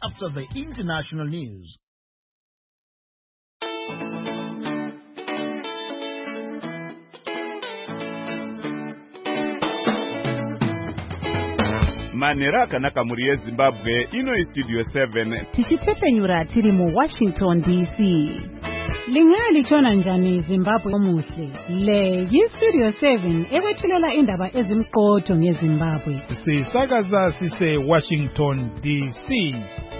after the international news. Manera akanaka muri yeZimbabwe ino istudio 7 tichipfepfenyura tiri mu Washington DC. Lingali chona njani Zimbabwe omuhle. Le yistudio 7 ekwethulela indaba ezimqotho ngeZimbabwe. Sisakaza sise Washington DC.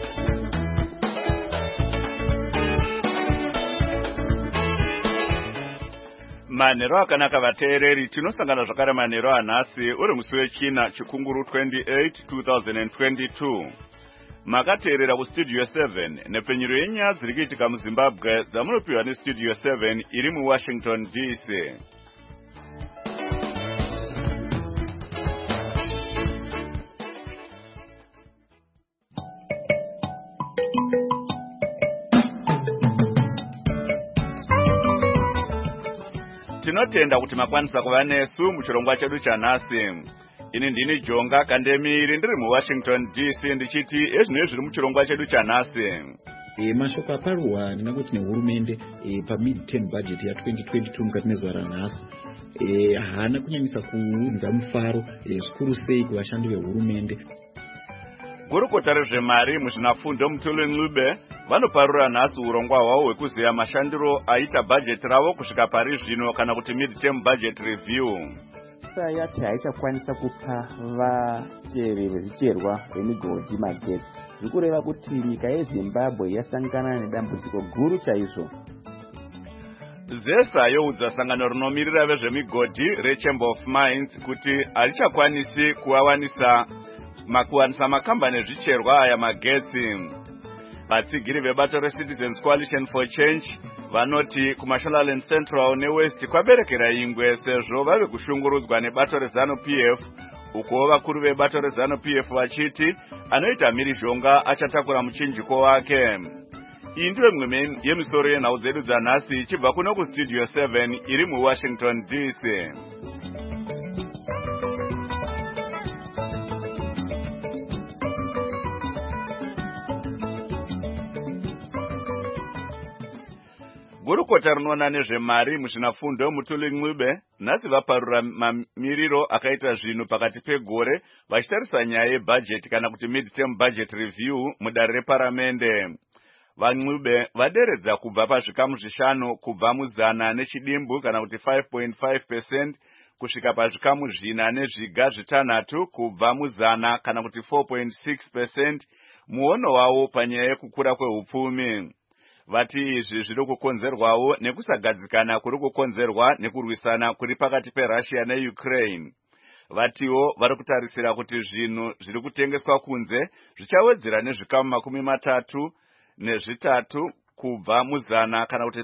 Manero akanaka vateereri tinosangana zvakare manero anhasi uri musi wechina chikunguru 28 2022. Makateerera kustudio 7 nepfenyuro yenyaya dziri kuitika muZimbabwe dzamunopiwa nestudio 7 iri muWashington DC. Tinotenda kuti makwanisa kuva nesu muchirongwa chedu chanhasi. Ini ndini Jonga Kandemiri ndiri muWashington DC ndichiti ezvinezvi zviri muchirongwa chedu chanhasi. Mashoko aparwa ndinangoti nehurumende pamid-term budget ya 2022 mukati mezuva ranhasi haana kunyanyisa kuunza mufaro zvikuru sei kuvashandi vehurumende. Gurukota rezvemari muzvinafundo Mutulu Ncube vanoparura nhasi urongwa hwavo hwekuziva mashandiro aita bhajeti ravo kusvika pari zvino kana kuti mid-term budget review. Yati haichakwanisa kupa vateveri vezvicherwa vemigodhi magetsi. Zvikureva kuti nyika yeZimbabwe yasangana nedambudziko guru chaizvo. ZESA youdza sangano rinomirira vezvemigodhi reChamber of Mines kuti harichakwanisi kuwanisa makambani ezvicherwa aya magetsi. Vatsigiri vebato reCitizens Coalition for Change vanoti kuMashonaland Central neWest kwaberekera ingwe sezvo vave kushungurudzwa nebato reZANU-PF, uko vakuru vebato reZANU-PF vachiti anoita mhirizhonga achatakura muchinjiko wake. Iyi ndiyo imwe yemisoro yenhau dzedu dzanhasi ichibva kuno kustudio 7 iri muWashington DC. Gurukota rinoona nezvemari muzvinafundo Mutulu Ncube nhasi vaparura mamiriro akaita zvinhu pakati pegore vachitarisa nyaya yebhajeti kana kuti mid-term budget review mudare reparamende. VaNcube vaderedza kubva pazvikamu zvishanu kubva muzana nechidimbu kana kuti 5.5% kusvika pazvikamu zvina nezviga zvitanhatu kubva muzana kana kuti 4.6% muono wavo panyaya yekukura kwehupfumi. Vati izvi zviri kukonzerwawo nekusagadzikana kuri kukonzerwa nekurwisana kuri pakati peRussia neUkraine. Vatiwo vari kutarisira kuti zvinhu zviri kutengeswa kunze zvichawedzera nezvikamu 33 kubva muzana kana kuti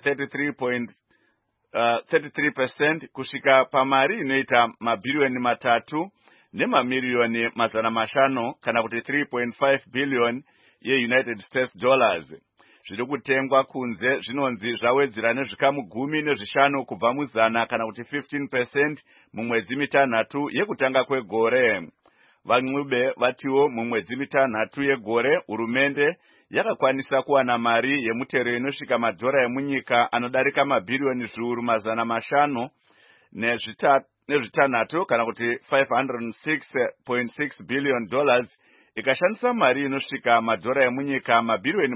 33% kusvika pamari inoita mabhiriyoni 3 nemamiliyoni 500 kana kuti 3.5 billion yeUnited States dollars. Zviri kutengwa kunze zvinonzi zvawedzera nezvikamu 15 kubva muzana kana kuti 15% mumwedzi mitanhatu yekutanga kwegore. VaNcube vatiwo mumwedzi mitanhatu yegore hurumende yakakwanisa kuwana mari yemutero inosvika madhora emunyika anodarika mabhiriyoni zviuru 500 nezvitanhatu kana kuti 506.6 billion dollars, ikashandisa mari inosvika madhora emunyika mabhiriyoni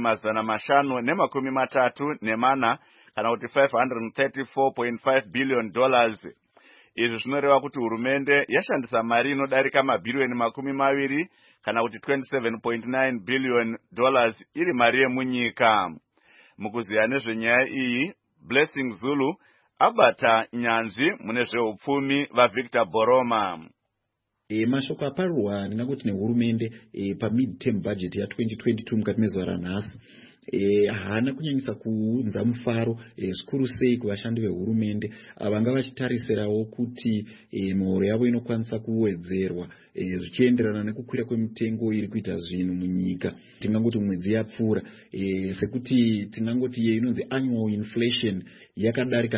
534 kana kuti 534.5 billion dollars. Izvi zvinoreva kuti hurumende yashandisa mari inodarika mabhiriyoni 20 kana kuti 27.9 billion dollars iri mari yemunyika. Mukuziya nezvenyaya iyi, Blessing Zulu abata nyanzvi mune zveupfumi vaVictor Boroma. Mashoko aparwa ndinangoti nehurumende pamid-term budget ya 2022 mukati mezuva ranhasi haana kunyanyisa kuunza mufaro zvikuru sei kuvashandi vehurumende vanga vachitarisirawo kuti mihoro yavo inokwanisa kuwedzerwa zvichienderana nekukwira kwemitengo iri kuita zvinhu munyika. Tingangoti mwedzi yapfuura sekuti tingangoti inonzi annual inflation yakadarika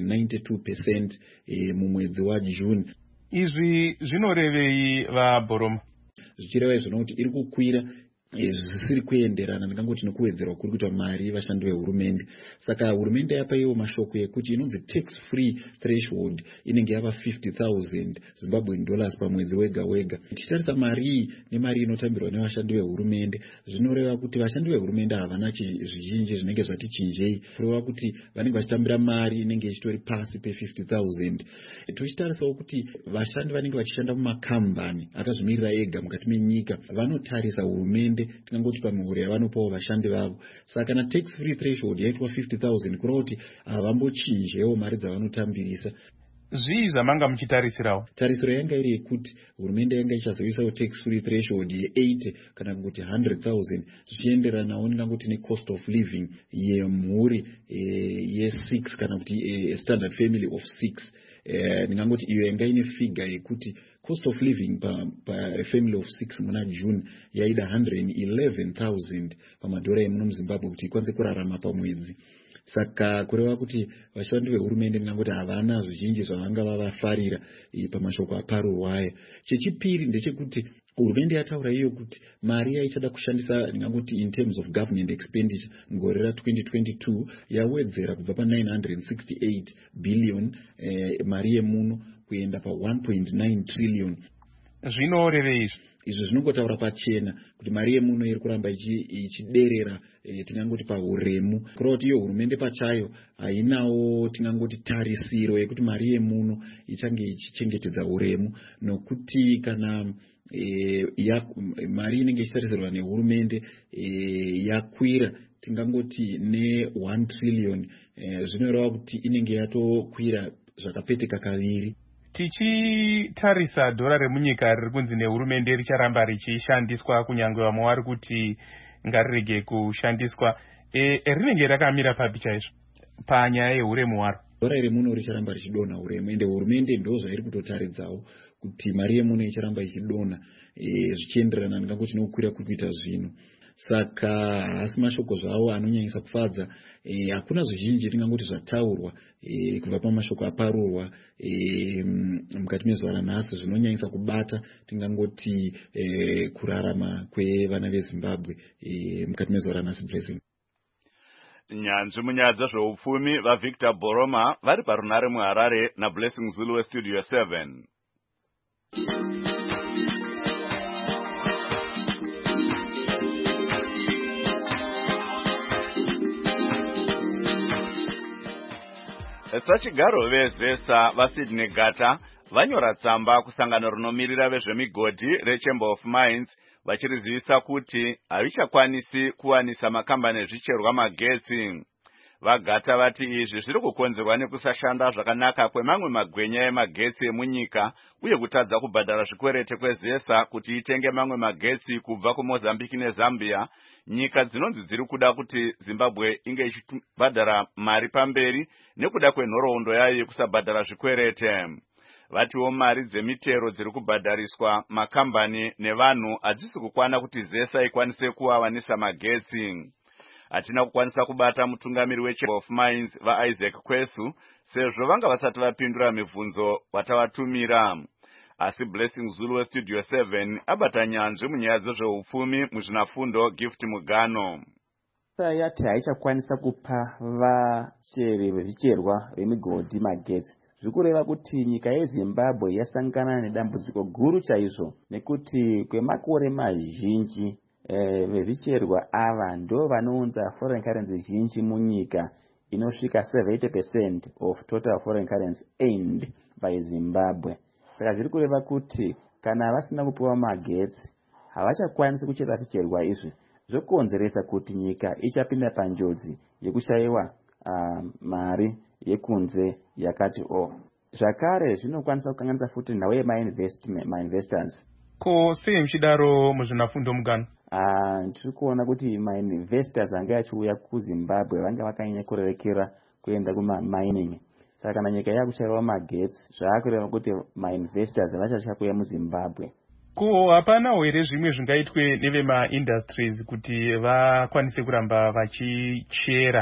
192% mumwedzi waJune. Izvi zvinorevei vaBoroma? Zvichireva izvo nokuti iri kukwira zvisiri kuenderana ndingangoti nekuwedzerwa kuri kuita mari vashandi vehurumende. Saka hurumende yapa iwo mashoko ekuti inonzi tax free threshold inenge yava 50,000 Zimbabwean dollars pamwedzi wega wega. Tichitarisa mari iyi nemari inotambirwa nevashandi vehurumende, zvinoreva kuti vashandi vehurumende havana zvizhinji zvinenge zvati chinjei, kureva kuti vanenge vachitambira mari inenge ichitori pasi pe 50,000. Tochitarisawo kuti vashandi vanenge vachishanda mumakambani akazvimirira ega mukati menyika vanotarisa hurumende tingangoti pamihoro yavanopawo vashandi vavo. Saka kana tax free threshold yaitwa 50,000 kureva kuti havambochinjewo mari dzavanotambirisa. Zvii zvamanga muchitarisirawo? Tarisiro yanga iri yekuti hurumende yanga ichazoisawo tax free threshold ye80 kana kuti 100,000 zvichienderanawo ndingangoti necost of living yemhuri ye6 kana kuti standard family of 6. Ndingangoti iyo yanga ine figure yekuti cost of living pa family of 6 muna June yaida 111,000 pamadhora emuno muZimbabwe kuti ikwanise kurarama pamwedzi. Saka kureva kuti vashandi vehurumende ndingangoti havana zvizhinji zvavanga vavafarira pamashoko aparurwayo. Chechipiri ndechekuti hurumende yataura iyo kuti mari yaichada kushandisa ndingangoti in terms of government expenditure ngore ra2022 yawedzera kubva pa968 billion mari yemuno kuenda pa 1.9 trillion. Zvinorevei izvi? Izvo zvinongotaura pachena kuti mari yemuno iri kuramba ichiderera tingangoti pahuremu. Kureva kuti iyo hurumende pachayo hainawo tingangoti tarisiro yekuti mari yemuno ichange ichichengetedza huremu, nokuti kana mari inenge ichitarisirwa nehurumende yakwira tingangoti ne1 trillion, zvinoreva kuti inenge yatokwira zvakapeteka kaviri. Tichitarisa dhora remunyika riri kunzi nehurumende richaramba richishandiswa kunyange vamwe vari kuti ngarirege kushandiswa, rinenge rakamira papi chaizvo panyaya yehuremu hwaro? Dhora remuno richaramba richidonha huremu, ende hurumende ndo zvairi kutotaridzawo kuti mari yemuno ichiramba ichidonha zvichienderana ndingangoti nekukwira kuri kuita zvino. Saka hasi mashoko zvavo anonyanyisa kufadza, hakuna zvizhinji tingangoti zvataurwa kubva pamashoko aparurwa mukati mezuva ranhasi zvinonyanyisa kubata tingangoti kurarama kwevana veZimbabwe mukati mezuva ranhasi. Blessing. Nyanzvi munyaya dzezveupfumi vaVictor Boroma vari parunare muHarare naBlessing Zulu weStudio 7. Sachigaro vezesa vaSydney Gata vanyora tsamba kusangano runomirira vezvemigodhi reChamber of Mines vachirizivisa kuti havichakwanisi kuwanisa makambani ezvicherwa magetsi. VaGata vati izvi zviri kukonzerwa nekusashanda zvakanaka kwemamwe magwenya emagetsi emunyika uye kutadza kubhadhara zvikwerete kwezesa kuti itenge mamwe magetsi kubva kuMozambique neZambia, nyika dzinonzi dziri kuda kuti Zimbabwe inge ichibhadhara mari pamberi nekuda kwenhoroondo yayo yekusabhadhara zvikwerete. Vatiwo mari dzemitero dziri kubhadhariswa makambani nevanhu hadzisi kukwana kuti zesa ikwanise kuwawanisa magetsi. Hatina kukwanisa kubata mutungamiri weChamber of Mines vaIsaac Kwesu sezvo vanga vasati vapindura mibvunzo watavatumira. Asi Blessing Zulu weStudio 7 abata nyanzvi munyaya dzezveupfumi muzvinafundo Gift Mugano. Yati haichakwanisa kupa vacheri vezvicherwa vemigodhi magetsi. Zvikureva kuti nyika yeZimbabwe yasangana nedambudziko guru chaizvo, nekuti kwemakore mazhinji vezvicherwa ava ndo vanounza foreign currency zhinji munyika, inosvika 70% of total foreign currency earned by Zimbabwe. Saka zviri kureva kuti kana vasina kupiwa magetsi havachakwanisi kuchera zvicherwa izvi, zvokonzeresa kuti nyika ichapinda panjodzi yekushayiwa mari yekunze yakati zvakare zvinokwanisa kukanganisa futi nhau yemainvestors. Ko sei muchidaro muzvinafundo Mugano? Tiri kuona kuti mainvestors anga achiuya kuZimbabwe vanga vakanyanya kurerekera kuenda kumamining. Saka kana nyika yakushayiwa magetsi zvaakureva kuti mainvestors vachasha kuuya muZimbabwe. Ko hapana here zvimwe zvingaitwe nevemaindustries kuti vakwanise kuramba vachichera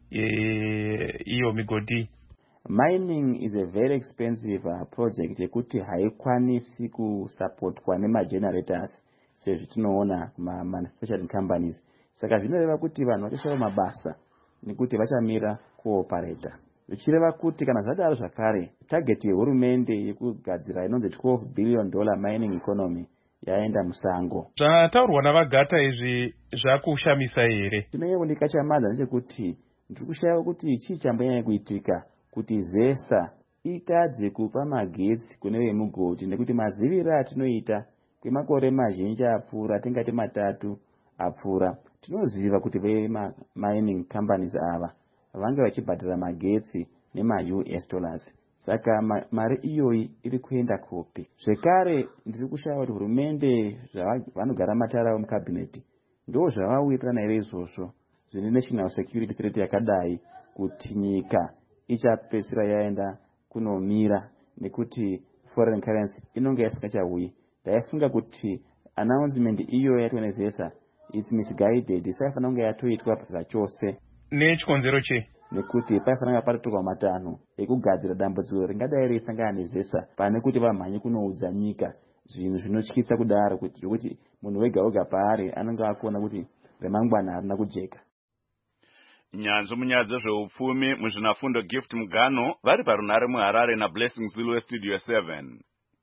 iyo migodhi? Mining is a very expensive project yekuti haikwanisi kusupportwa nemagenerators. sezvitinoona manufacturing companies. Saka zvinoreva kuti vanhu vachashaya mabasa nekuti vachamira kuopareta. Zvichireva kuti kana zvadaro zvakare, target yehurumende yekugadzira inonzi $12 billion mining economy yaenda musango. Zvataurwa navagata izvi zvakushamisa here? Chinonyanya kundikachamadza ndechekuti ndiri kushaya kuti chii chambonyanya kuitika kuti ZESA itadze kupa magetsi kune vemugodi, nekuti maziviro atinoita kwemakore mazhinji apfuura, tingati 3 apfuura, tinoziva kuti mining companies ava vange vachibhadhara magetsi nema-US dollars. Saka mari iyoyi iri kuenda kopi? Zvekare ndiri kushaya kuti hurumende vanogara matara mukabineti ndo zvavawirirana here izvozvo zvine national security threat yakadai kuti nyika ichapedzisira yaenda kunomira nekuti foreign currency inonge yasingachaui. Ndaifunga kuti announcement iyo yatwa ZESA is misguided, isaifanira kunge yatoitwa zvachose. Nechikonzero che? Nekuti paifanira patotorwa matanho ekugadzira dambudziko ringadai reisangana neZESA pane kuti vamhanye kunoudza nyika zvinhu zvinotyisa kudaro, kuti munhu wega wega paari anenge akuona kuti remangwana harina kujeka. Nyanzvi munyaya dzezveupfumi muzvinafundo Gift Mugano vari parunhare muHarare naBlessing Zulu weStudio 7.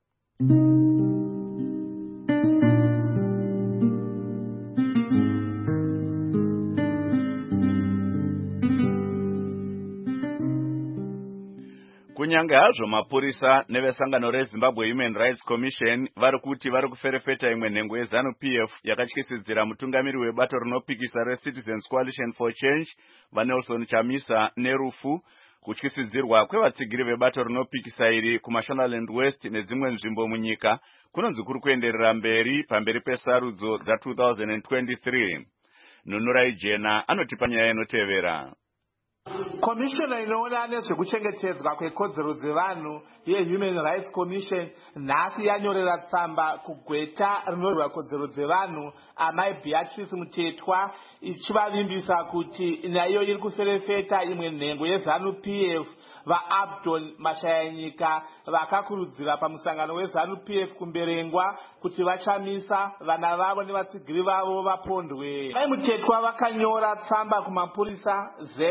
Kunyange hazvo mapurisa nevesangano reZimbabwe Human Rights Commission vari kuti vari kuferefeta imwe nhengo yeZANU-PF yakatyisidzira mutungamiri webato rinopikisa reCitizens Coalition for Change vaNelson Chamisa nerufu, kutyisidzirwa kwevatsigiri vebato rinopikisa iri kuMashonaland West nedzimwe nzvimbo munyika kunonzi kuri kuenderera mberi pamberi pesarudzo dza2023. Nunurai Jena anotipa nyaya inotevera. Komishona inoona nezvekuchengetedzwa kwekodzero dzevanhu yeHuman Rights Commission nhasi yanyorera tsamba kugweta rinorwira kodzero dzevanhu amai Beatrice Mutetwa ichivavimbisa kuti naiyo iri kuferefeta imwe nhengo yeZANU-PF vaAbdon Mashayanyika vakakurudzira pamusangano weZANU-PF kumberengwa kuti vachamisa vana vavo nevatsigiri vavo vapondwe. Mai Mutetwa vakanyora tsamba kumapurisa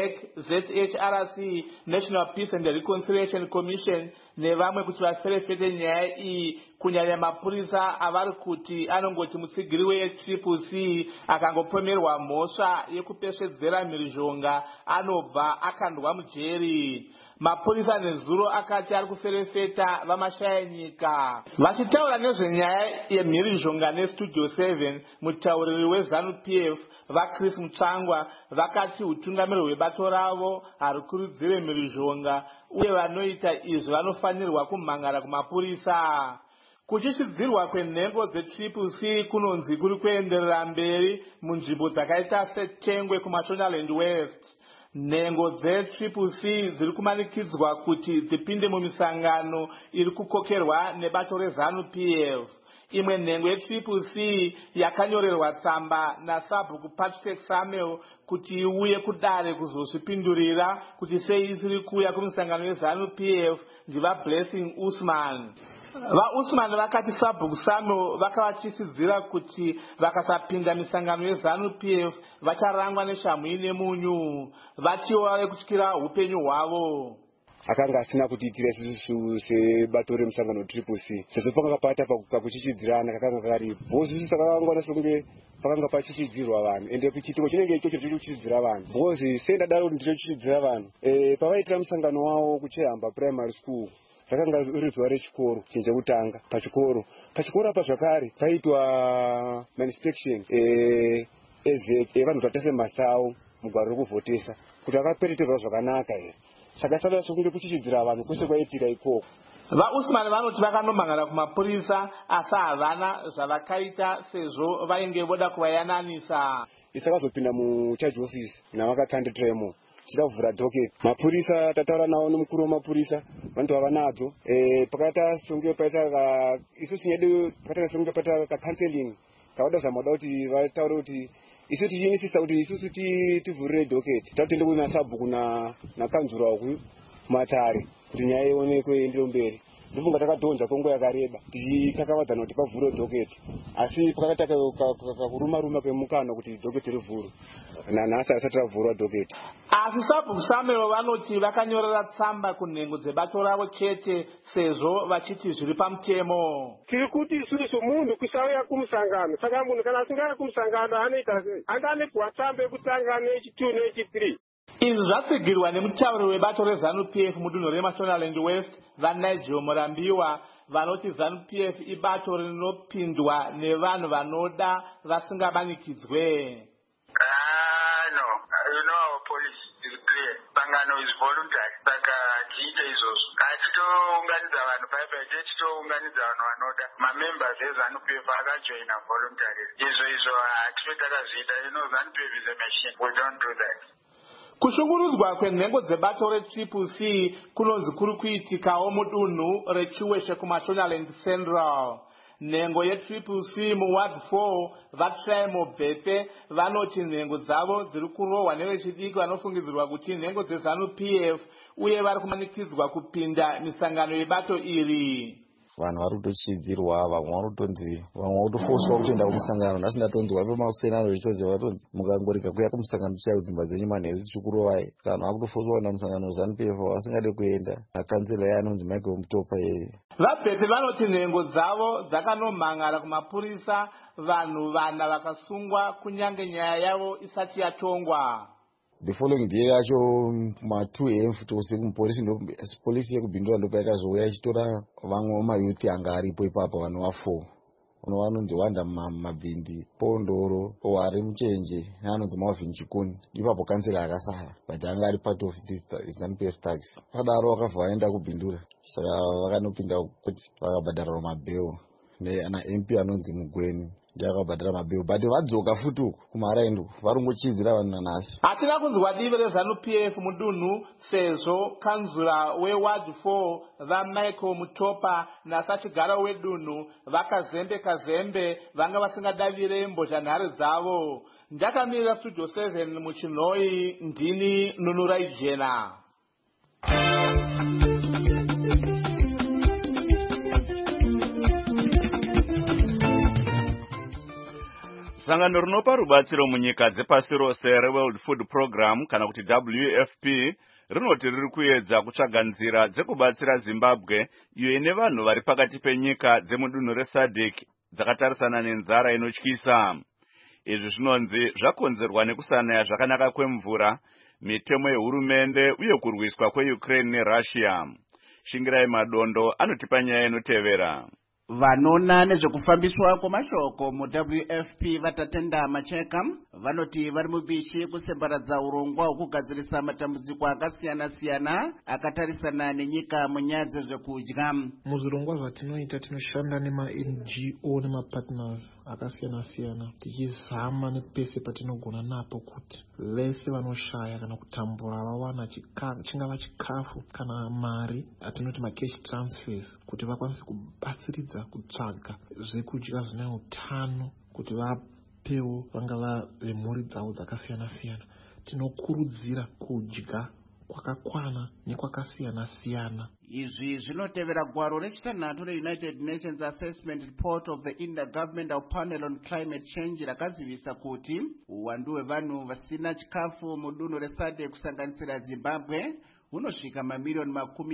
ZHRC, National Peace and Reconciliation Commission nevamwe kuti vaferefete nyaya iyi, kunyanya mapurisa avari kuti anongoti mutsigiri weCCC akangopomerwa mhosva yekupeshedzera mhirizhonga anobva akandwa mujeri. Mapurisa nezuro akati ari kuferefeta vaMashayanyika. Vachitaura nezvenyaya yemhirizhonga neStudio 7, mutauriri weZANU-PF vaChris Mutsvangwa vakati utungamiri hwebato ravo harikurudzire mhirizhonga uye vanoita izvi vanofanirwa kumhangara kumapurisa. Kuchishidzirwa kwenhengo dzeCCC kunonzi kuri kuenderera mberi munzvimbo dzakaita seTengwe kuMashonaland West. Nhengo dzeCCC dziri kumanikidzwa kuti dzipinde mumisangano iri kukokerwa nebato reZANU-PF. Imwe nhengo yeCCC yakanyorerwa tsamba naSabhuku Patrick Samuel kuti iuye kudare kuzozvipindurira kuti sei isiri kuuya kumisangano yeZANU-PF ndivaBlessing Usman. VaUsman vakati Sabhuku Samuel vakavatyisidzira kuti vakasapinda misangano yeZANU-PF vacharangwa neshamhu ine munyu, vachiwo vave kutyira upenyu hwavo. Akanga asina kutiitira isusu sebato remusangano CCC sezvo panga pata pakuchichidzirana kakanga karipo bhozi sakangwana sokunge pakanga pachichidzirwa vanhu ende kuchitiko chinenge ichocho chiri kuchidzidzira vanhu bhozi senda daro ndiro chichidzira vanhu pavaitira musangano wavo kuchihamba primary school rakanga riri zuva rechikoro chekutanga pachikoro apa zvakare paitwa inspection evanhu vatase masawo mugwaro rekuvhotesa kuti vakapereterwa zvakanaka here. Saka sala sokunge kuchichidzira vanhu kwese kwaitika ikoko. VaUsman vanoti vakanomhangara kumapurisa asi havana zvavakaita sezvo vainge voda kuvayananisa. Isakazopinda mucharge office navakakanditiremo chida kuvhura docket. Mapurisa tataura nawo nomukuru wemapurisa vantu vavanadzo pakaita songe paita isusu nyedu pakaita songe paita kacounseling kauda zvamoda kuti vataure kuti isu tichinisisa kuti isusu tivhurire docket tatende kuna Sabhuku nakanzura uku kumatare kuti nyaya ionekwe iendere mberi ndofunga takadhonza kwenguva yakareba tichikakavadzana kuti pavhurwe dhoketi, asi pakati kakuruma kwemukana kuti dhoketi rivhurwe. Nanhasi asati ravhurwa dhoketi. Asi sabhuku Samuel vanoti vakanyorera tsamba kunhengo dzebato ravo chete sezvo vachiti zviri pamutemo. Tiri kuti isusu munhu kusauya kumusangano, saka munhu kana asingauya kumusangano anoita sei? Anganipwa tsamba yekutanga nechi2 nechi3. Izvi zvatsigirwa nemutauri webato reZANU-PF mudunhu reMashonaland West vaNigel Murambiwa vanoti ZANU-PF ibato rinopindwa nevanhu vanoda vasingabanikidzwe. No, you know our policy is clear. Sangano is voluntary. Saka tiite izvozvo. Katitounganidza vanhu paipai titounganidza vanhu vanoda. Mamembers eZANU-PF akajoina voluntary. Izvo hatifo takazviita. You know ZANU-PF is a machine. We don't do that. Kushungurudzwa kwenhengo dzebato reCCC kunonzi kuri kuitikawo mudunhu reChiweshe kuMashonaland Central. Nhengo yeCCC muward 4 vaTrai Mobvepe vanoti nhengo dzavo dziri kurohwa nevechidiki vanofungidzirwa kuti nhengo dzeZANU-PF uye vari kumanikidzwa kupinda misangano yebato iri. Vanhu vari kutochidzirwa, vamwe vanotonzi, vamwe votofoswa kutoenda kumusangano. Nhasi ndatonzwa pemakusenano zvichodzi vatonzi mukangorega kuya kumusangano tichaya kudzimba dzenyu manheru tichikurovai. Saka vanhu vari kutofoswa kuenda kumusangano weZANU-PF vasingade kuenda. Kansela iye anonzi Michael Mutopa yeye. Vabvete vanoti nhengo dzavo dzakanomhangara kumapurisa, vanhu vana vakasungwa kunyange nyaya yavo isati yatongwa. The following day yacho ma2 AM futose polisi yekubhindura ndopa yakazouya ichitora vamwe vamayuthi anga aripo ipapo vanhu va4 vanonzi Wanda Mabvindi, Pondoro, Owari Muchenje neanonzi Marvin Chikuni. Ipapo kansela akasara but anga ari part of this ZANU-PF tax. Vakadaro vakabva vaenda kubhindura, saka vakanopinda kuti vakabhadharwa mabheo neana MP anonzi Mugweni ndakabhadhara mabheo but vadzoka futi uku kumaraini varongochidzira vanhu nanhasi. Hatina kunzwa divi reZANU-PF mudunhu sezvo kanzura weward 4 vaMichael Mutopa nasachigara wedunhu vakazembe vanga vasingadavire mbozhanhare dzavo. Ndakamirira Studio 7 muChinhoi, ndini Nunurai Jena. Sangano rinopa rubatsiro munyika dzepasi rose reWorld Food Program kana kuti WFP rinoti riri kuedza kutsvaga nzira dzekubatsira Zimbabwe iyo ine vanhu vari pakati penyika dzemudunhu reSADC dzakatarisana nenzara inotyisa. Izvi zvinonzi zvakonzerwa nekusanaya zvakanaka kwemvura, mitemo yehurumende uye kurwiswa kweUkraine neRussia. Shingirai Madondo anotipa nyaya inotevera. Vanona nezvekufambiswa kwemashoko muWFP vatatenda macheka vanoti vari mubishi kusembaradza urongwa hwekugadzirisa matambudziko akasiyana-siyana akatarisana nenyika munyaya dzezvekudya. Muzvirongwa zvatinoita tinoshanda nema-NGO nemapartners akasiyana-siyana tichizama nepese patinogona napo kuti vese vanoshaya kana kutambura vawana chingava chikafu kana mari atinoti macash transfers kuti vakwanise kubatsiridza kutsvaga zvekudya zvine utano kuti vapewo vangava vemhuri dzavo dzakasiyana-siyana. Tinokurudzira kudya kwakakwana nekwakasiyana-siyana. Izvi zvinotevera gwaro rechitanhatu reUnited Nations Assessment Report of the Intergovernmental Panel on Climate Change rakazivisa kuti uwandu hwevanhu vasina chikafu mudunhu reSADC kusanganisira Zimbabwe unosvika mamiliyoni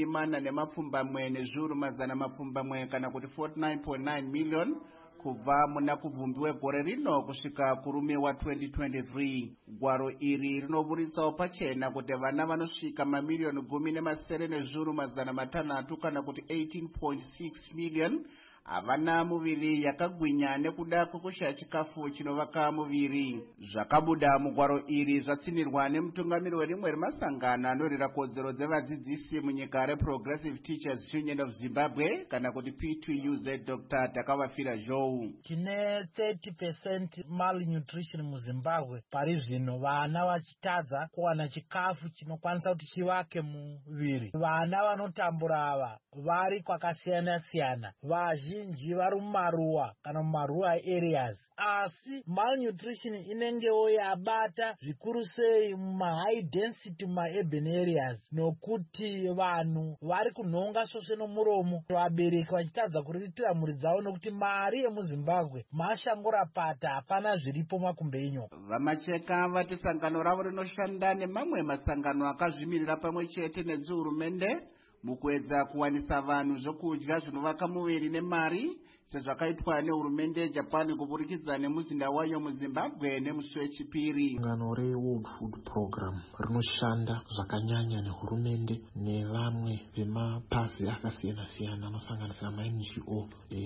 40 nezviuru mazana 100 kana kuti 49.9 million kubva muna kubvumbiwe gore rino kusvika kurume wa2023. Gwaro iri rinoburitsawo pachena kuti vana vanosvika mamiliyoni 10 nezviuru mazana 6 kana kuti 18.6 million havana muviri yakagwinya nekuda kwekushaya chikafu chinovaka muviri. Zvakabuda mugwaro iri zvatsinirwa nemutungamiri werimwe remasangano anorwira kodzero dzevadzidzisi munyika reProgressive Teachers Union of Zimbabwe kana kuti P2UZ. Dr. Takavafira Zhou: tine 30% malnutrition muZimbabwe pari zvino, vana vachitadza kuwana chikafu chinokwanisa kuti chivake muviri. Vana vanotambura ava vari kwakasiyana-siyana, vazhinji vazhinji vari mumaruwa kana mumaruwa areas, asi malnutrition inengewo yabata zvikuru sei mumahigh density mumaurban areas, nokuti vanhu vari kunhonga svosve nomuromo, vabereki vachitadza kuriritira mhuri dzavo nokuti mari yemuzimbabwe mashangurapata, hapana zviripo makumbenyu. Vamacheka vati sangano ravo rinoshanda nemamwe masangano akazvimirira pamwe chete nedzihurumende mukuedza kuwanisa vanhu zvokudya zvinovaka muviri nemari sezvakaitwa nehurumende yeJapan kuburikidza nemuzinda wayo muZimbabwe nemusi wechipiri. Sangano reWorld Food Program rinoshanda zvakanyanya nehurumende nevamwe vemapazi akasiyana-siyana anosanganisira ma-NGO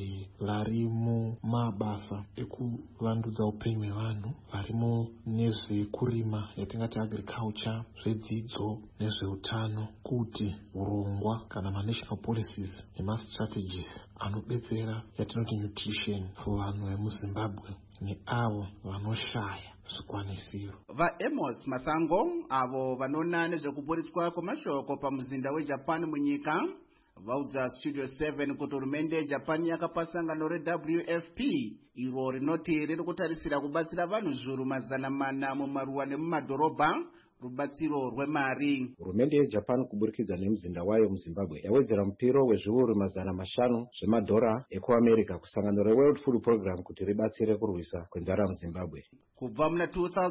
vari mumabasa ekuvandudza upenyu hwevanhu, varimo nezvekurima yatingati agriculture, zvedzidzo nezveutano, kuti urongwa kana ma-national policies nema-strategies anobetsera yatinoti nutrition vanhu vemuZimbabwe neavo vanoshaya zvikwanisiro. VaAmos Masango avo vanoona nezvekuburitswa kwemashoko pamuzinda weJapan munyika vaudza Studio 7 kuti hurumende yeJapan yakapa sangano reWFP iro rinoti riri kutarisira kubatsira vanhu zviuru 400 mumaruwa nemumadhorobha rubatsiro rwemari. Hurumende yeJapan kuburikidza nemuzinda wayo muZimbabwe yawedzera mupiro wezviuru 500 zvemadhora ekuAmerica kusangano reWorld Food Program kuti ribatsire kurwisa kwenzara muZimbabwe. Kubva muna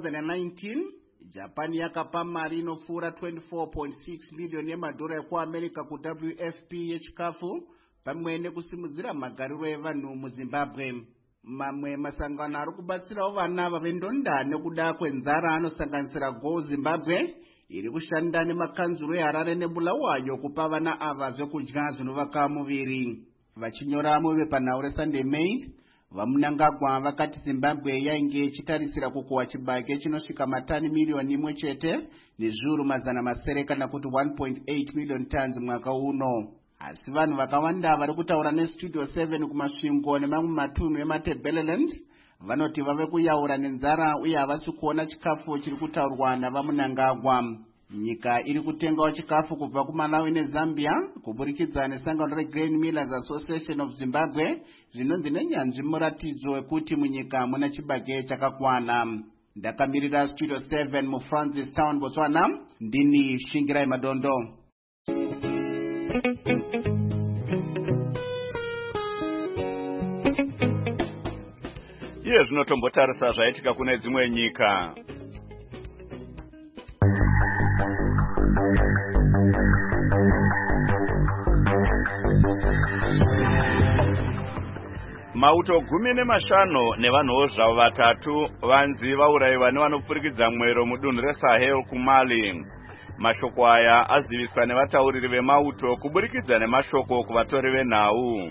2019 Japan yakapa mari inopfuura 24.6 miliyoni yemadhora ekuAmerica kuWFP yechikafu pamwe nekusimudzira magariro evanhu muZimbabwe. Mamwe masangano ari kubatsirawo vana vavendonda nekuda kwenzara anosanganisira Go Zimbabwe iri kushanda nemakanzuro eHarare neBulawayo kupa vana ava zvekudya zvinovaka muviri. Vachinyora mubepanhau reSunday Mail, vaMunangagwa vakati Zimbabwe yainge ichitarisira kukohwa chibage chinosvika matani miliyoni 1 chete nezviuru 700 kana kuti 1.8 million tons mwaka uno. Asi vanhu vakawanda vari kutaura neStudio 7 kumasvingo nemamwe matunhu eMatabeleland vanoti vave kuyaura nenzara uye havasi kuona chikafu chiri kutaurwa navaMunangagwa. Nyika iri kutengawo chikafu kubva kuMalawi neZambia kuburikidza nesangano reGrain Millers Association of Zimbabwe zvinonzi nenyanzvi muratidzo wekuti munyika muna chibage chakakwana. Ndakamirira Studio 7 muFrancis Town, Botswana, ndini Shingirai Madondo. Iye zvinotombotarisa zvaitika kune dzimwe nyika. Mauto 15 nevanhuwo zvavo 3 vanzi vaurayiwa nevanopfurikidza mwero mudunhu reSahel kuMali. Mashoko aya aziviswa nevatauriri vemauto kuburikidza nemashoko kuvatori venhau.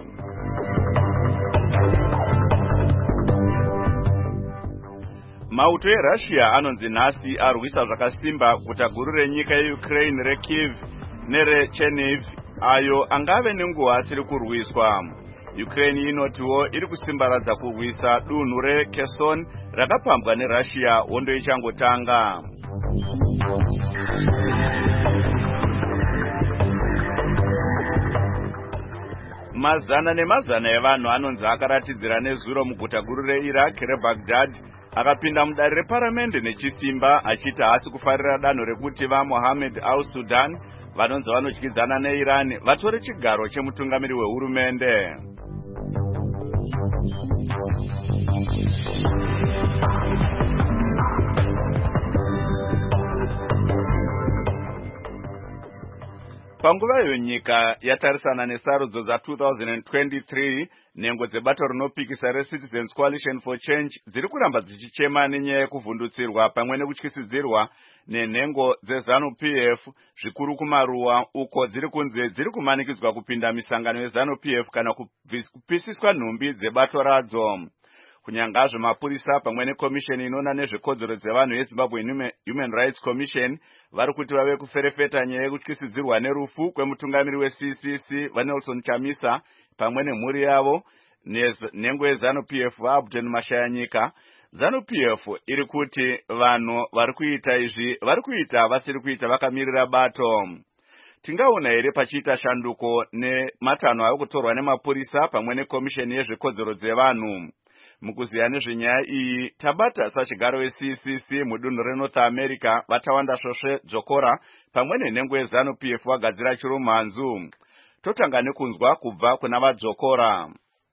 Mauto eRussia anonzi nhasi arwisa zvakasimba guta guru renyika yeUkraine reKyiv nereCherniv ayo angave nenguva asiri kurwiswa. Ukraine inotiwo iri kusimbaradza kurwisa dunhu reKherson rakapambwa neRussia hondo ichangotanga. Mazana nemazana evanhu anonzi akaratidzira nezuro muguta guru reIraq reBaghdad akapinda mudare reparamende nechisimba achiti haasi kufarira danho rekuti vaMohammed al-Sudan vanonzi vanotyidzana neIran vatore chigaro chemutungamiri wehurumende. Panguva nyika yatarisana nesarudzo za 2023 nhengo dzebato rinopikisa reCitizens Coalition for Change dziri kuramba dzichichema nenyaya yekuvhundutsirwa pamwe nekutyisidzirwa nenhengo dzeZANU-PF zvikuru kumaruwa uko dziri kunze dziri kumanikidzwa kupinda misangano yeZANU-PF kana kupisiswa nhumbi dzebato radzo. Kunyangazve mapurisa pamwe nekomisheni inoona nezvekodzero dzevanhu yeZimbabwe Human Rights Commission vari kuti vave kuferefeta nyaya yekutyisidzirwa nerufu kwemutungamiri weCCC vaNelson Chamisa pamwe nemhuri yavo nhengo yeZANU-PF vaAbden Mashayanyika. ZANU-PF iri kuti vanhu vari kuita izvi vari kuita vasiri kuita vakamirira bato. tingaona here pachiita shanduko nematanho ari kutorwa nemapurisa pamwe nekomisheni yezvekodzero dzevanhu. Mukuziya nezvenyaya iyi tabata sachigaro weCCC mudunhu reNorth America Vatawanda Svosve Dzokora pamwe nenhengo yeZANU-PF vagadzira chirumhanzu. Totanga nekunzwa kubva kuna vaDzokora.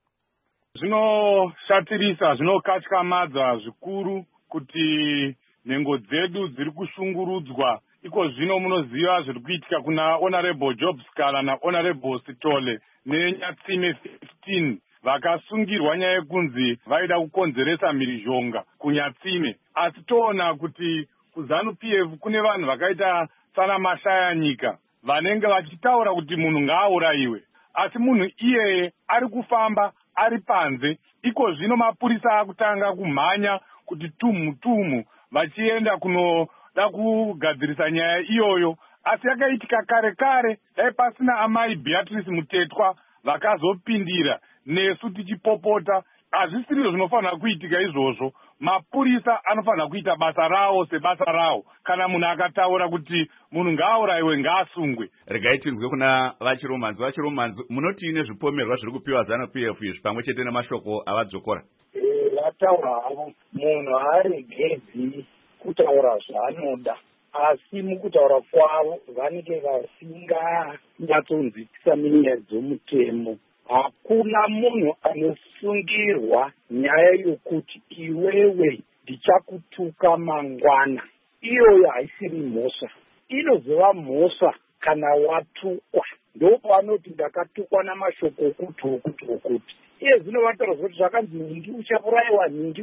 Zvinoshatirisa, zvinokatyamadza zvikuru kuti nhengo dzedu dziri kushungurudzwa. Iko zvino munoziva zviri kuitika kuna Honorable Job Skala naHonorable Sitole neNyatsime 15 vakasungirwa nyaya yekunzi vaida kukonzeresa mhirizhonga kuNyatsime. Asi toona kuti kuZANU-PF kune vanhu vakaita sana Mashayanyika vanenge vachitaura kuti munhu ngaaurayiwe, asi munhu iyeye ari kufamba ari panze. Iko zvino mapurisa akutanga kumhanya kuti tumu vachienda kunoda kugadzirisa nyaya iyoyo, asi yakaitika kare dai pasina amai Beatrice Mutetwa vakazopindira nesu tichipopota. Hazvisizvo zvinofanira kuitika izvozvo. Mapurisa anofanira kuita basa rawo sebasa rawo. Kana munhu akataura kuti munhu ngaaurayiwe ngaasungwe. Regai tinzwe kuna vachirumhanzu. Munoti nezvipomerwa zviri kupiwa ZANU-PF izvi pamwe chete nemashoko avaDzokora. Vataura havo munhu haregedzi kutaura zvaanoda, asi mukutaura kwavo vanenge vasinganyatsonzwisisa minyaya dzomutemo. Hakuna munhu anosungirwa nyaya yokuti iwewe ndichakutuka mangwana. Iyoyo haisiri mhosva. Inozova mhosva kana watukwa. Ndopavanoti ndakatukwa namashoko okuti. Iye zvino vataura kuti zvakanzi nyingi uchaurayiwa, nyingi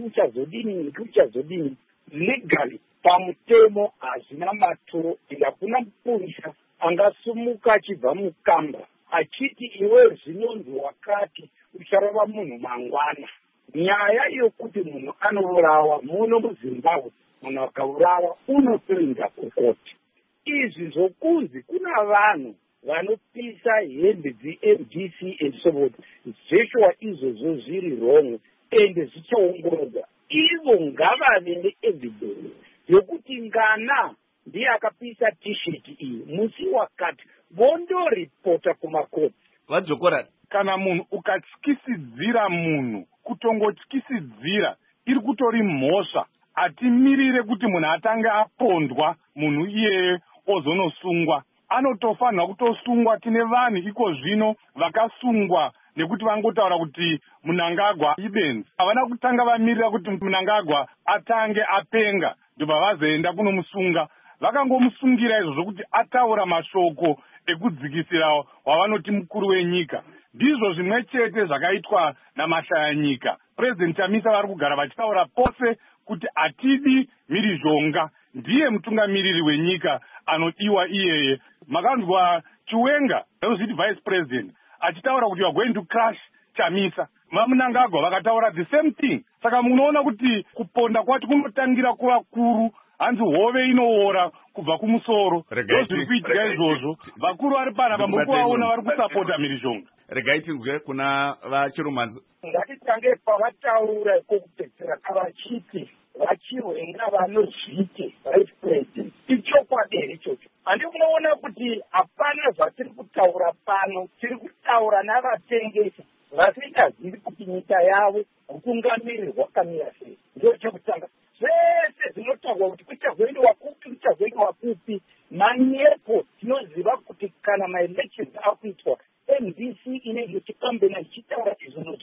uchazodini. Legally pamutemo hazvina maturo. Hakuna mupurisa angasumuka achibva mukamba achiti iwe zvinonzi wakati ucharova munhu mangwana. Nyaya yokuti munhu anourawa muno muZimbabwe, munhu akaurawa unopinda kukoti. Izvi zvokunzi kuna vanhu vanopisa hembe dzeMDC and so forth, zveshuwa izvozvo zviri wrong ende zvichaongororwa. Ivo ngavave neevidence yokuti ngana ndiye akapisa t-shirt iyi musi wakati, vondoripota kumakoti. VaDzokora, kana munhu ukatyisidzira munhu, kutongotyisidzira iri kutori mhosva. Atimirire kuti munhu atange apondwa munhu iyeye ozonosungwa. Anotofanira kutosungwa. Tine vanhu iko zvino vakasungwa nekuti vangotaura kuti Mnangagwa ibenzi. Havana kutanga vamirira kuti Mnangagwa atange apenga ndobva vazoenda kunomusunga. Vakangomusungira izvo zvokuti ataura mashoko ekudzikisira wavanoti mukuru wenyika. Ndizvo zvimwe chete zvakaitwa naMashayanyika. President Chamisa vari kugara vachitaura pose kuti atidi mhirizhonga. Ndiye mutungamiriri wenyika anodiwa iyeye. Makanzwa Chiwenga, the vice president, achitaura kuti you are going to crush Chamisa. Mnangagwa vakataura the same thing. Saka munoona kuti kuponda kwati kunotangira kuvakuru, hanzi hove inoora kubva kumusoro. Zviri kuitika izvozvo. Vakuru vari pana vambokuvaona vari kusapota mhirizhonga. Regai tinzwe kuna vachirumhanzu. Ngatitange pavataura kokupedzera kavachiti vachiwenga vanozvite vice president. Ichokwadi here ichocho. Handi munoona kuti hapana zvatiri kutaura pano, tiri kutaura navatengesi vasingazivi kuti nyika yavo utungamiriri hwakamira sei. Ndo chekutanga. Zvese zvinotaurwa kuti kuchazoendwa kupi. Manyepo tinoziva kuti kana maelections akuitwa MDC inenge ichikambena ichitaura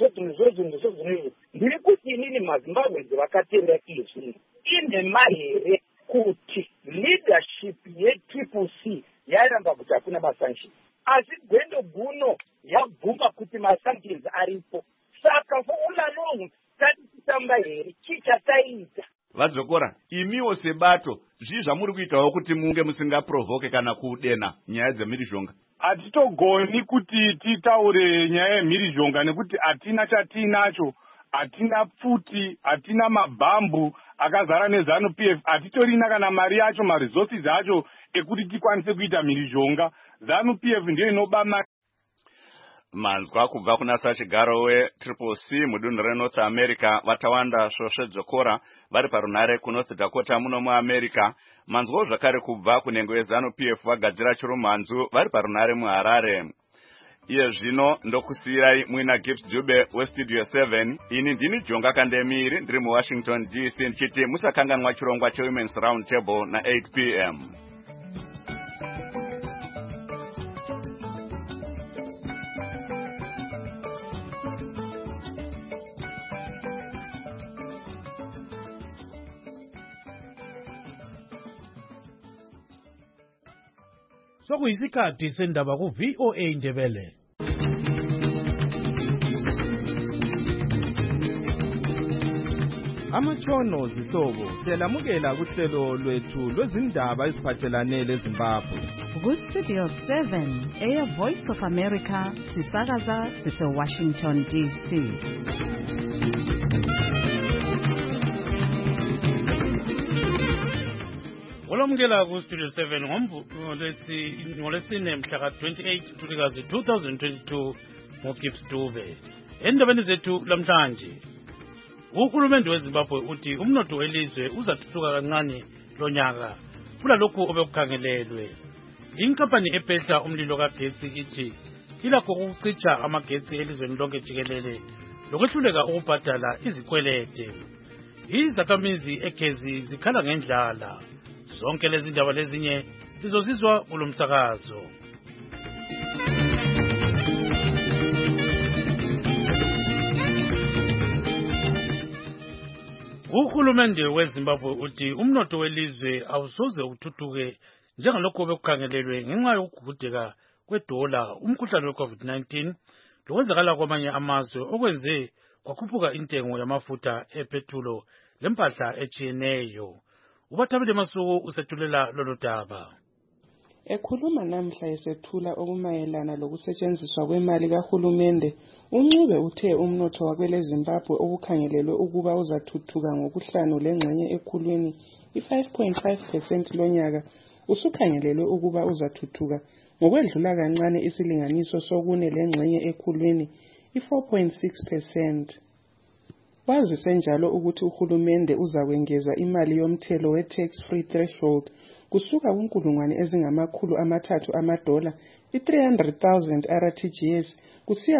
izvozvo. Ndiri kuti inini maZimbabwenzi vakatenda izvi. Ine mahere kuti leadership yeTCC yairamba kuti hakuna masanctions. Asi gwendo guno yaguma kuti masanctions aripo. Saka for all along tatisamba here chichataita. VaDzokora, imiwo sebato zvii zvamuri kuitawo kuti munge musingaprovoke kana kudena nyaya dzemhirizhonga? Hatitogoni kuti titaure nyaya yemhirizhonga nekuti hatina chatinacho. Hatina pfuti, hatina mabhambu akazara neZANU-PF, hatitorina kana mari yacho, maresources acho ekuti tikwanise kuita mhirizhonga. ZANU-PF ndiyo inoba mari. manzwa kubva kuna sachigaro wetriple C mudunhu reNorth America vatawanda Svoshedzokora vari parunhare kuNorth Dakota muno muAmerica. Manzwawo zvakare kubva kunhengo yeZanu-PF vagadzira chirumhanzu vari parunhare muHarare. Iye zvino ndokusiyirai muina Gibbs Dube weStudio 7. Ini ndini Jonga Kandemiri ndiri muWashington DC ndichiti musakanganwa chirongwa cheWomen's Round Table na8 p.m. Sokuyisikhathi sendaba ku-VOA Indebele. Amatshono zihlobo siyalamukela kuhlelo lwethu lwezindaba eziphathelane leZimbabwe. Ku-Studio 7 Air Voice of America sisakaza sise-Washington DC. Olamukela ku-Studio 7 ngolesine mhla ka-28 Ntulikazi 2022 ngoGibbs Dube. Endabeni zethu lamhlanje, uhulumende weZimbabwe uthi umnotho welizwe uzathuthuka kancane lonyaka kulalokhu obekukhangelelwe. Inkampani ephehla umlilo kagetsi ithi ilakho ukucitsha amagetsi elizweni lonke jikelele lokwehluleka ukubhadala izikwelede. Izakhamizi egezi zikhala ngendlala. Zonke lezi ndaba lezinye lizozizwa kulomsakazo. Uhulumende weZimbabwe uthi umnotho welizwe awusoze uthuthuke njengalokho bekukhangelelwe ngenxa yokugugudeka kwedola, umkhuhlane we-COVID-19 lokwenzakala kwamanye amazwe okwenze kwakhuphuka intengo yamafutha epethulo lempahla etshiyeneyo. Ubathabile Masuku usethulela lolu daba. Ekhuluma namhla esethula okumayelana lokusetshenziswa kwemali kahulumende, uNcube uthe umnotho wakweleZimbabwe okukhangelelwe ukuba uzathuthuka ngokuhlanu lengxenye ekhulwini i-5.5% lonyaka usukhangelelwe ukuba uzathuthuka ngokwedlula kancane isilinganiso sokune lengxenye ekhulwini i-4.6%. Wazise njalo ukuthi uhulumende uzakwengeza imali yomthelo we-tax-free threshold kusuka $300,000 i-300,000 RTGS kusiya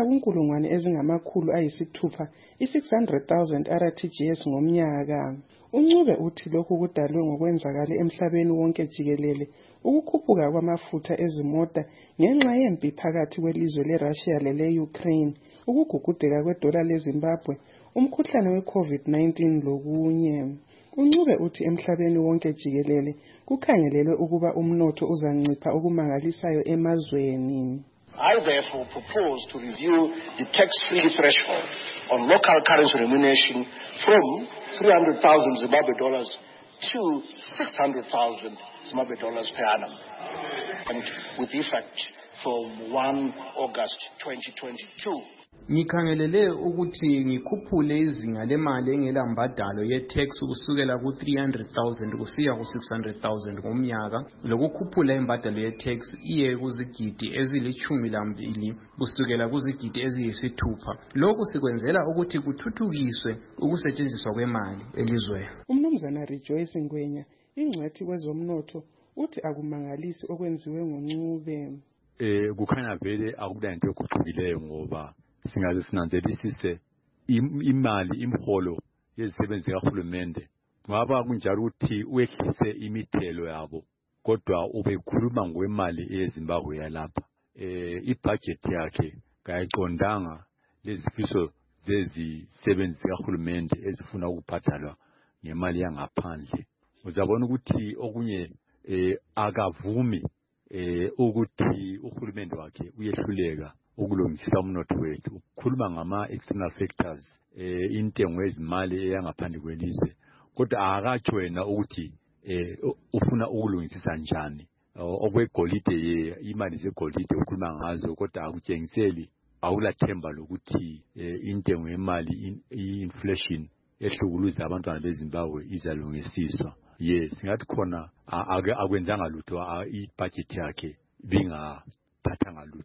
$600,000 i-600,000 RTGS ngomnyaka. uNcube uthi lokhu kudalwe ngokwenzakala emhlabeni wonke jikelele ukukhuphuka kwamafutha ezimota ngenxa yempi phakathi kwelizwe leRussia lele-Ukraine, ukugugudeka kwedola leZimbabwe, umkhuhlane we-COVID-19 lokunye. uNcube uthi emhlabeni wonke jikelele kukhangelelwe ukuba umnotho uzancipha okumangalisayo emazweni. I therefore propose to review the tax-free threshold on local currency remuneration from $300,000 Zimbabwe dollars to $600,000 Zimbabwe dollars per annum, and with effect from 1 August 2022. Ngikhangelele ukuthi ngikhuphule izinga lemali engelambadalo ye-tax kusukela ku-300,000 kusiya ku-600,000 ngomnyaka, lokukhuphula imbadalo ye-tax iye kuzigidi ezili-12 kusukela kuzigidi eziyisithupha. Lokhu sikwenzela ukuthi kuthuthukiswe ukusetshenziswa kwemali elizweni. Umnumzana Rejoice Ngwenya, ingcwethi kwezomnotho, uthi akumangalisi okwenziwe nguNcube. Kukhanya vele akulanto eguqukileyo ngoba singaze sinanzelisise imali imholo yezisebenzi kahulumende. Ngaba kunjalo ukuthi uyehlise imithelo yabo, kodwa ubekhuluma ngokwemali eZimbabwe yalapha. Ibudget yakhe kayiqondanga lezifiso zezisebenzi kahulumende ezifuna ukubhadalwa ngemali yangaphandle. Uzabona ukuthi okunye akavumi ukuthi uhulumende wakhe uyehluleka ukulungisisa umnotho wethu. Ukukhuluma ngama-external factors, intengo yezimali eyangaphandle kwelizwe, kodwa akatsho wena ukuthi ufuna ukulungisisa njani. Okwegolide, imali zegolide ukhuluma ngazo, kodwa akutshengiseli, awulathemba lokuthi intengo yemali, i-inflation ehlukuluza abantwana beZimbabwe izalungisiswa. Singathi khona akwenzanga lutho, ibudget yakhe bingaphathanga lutho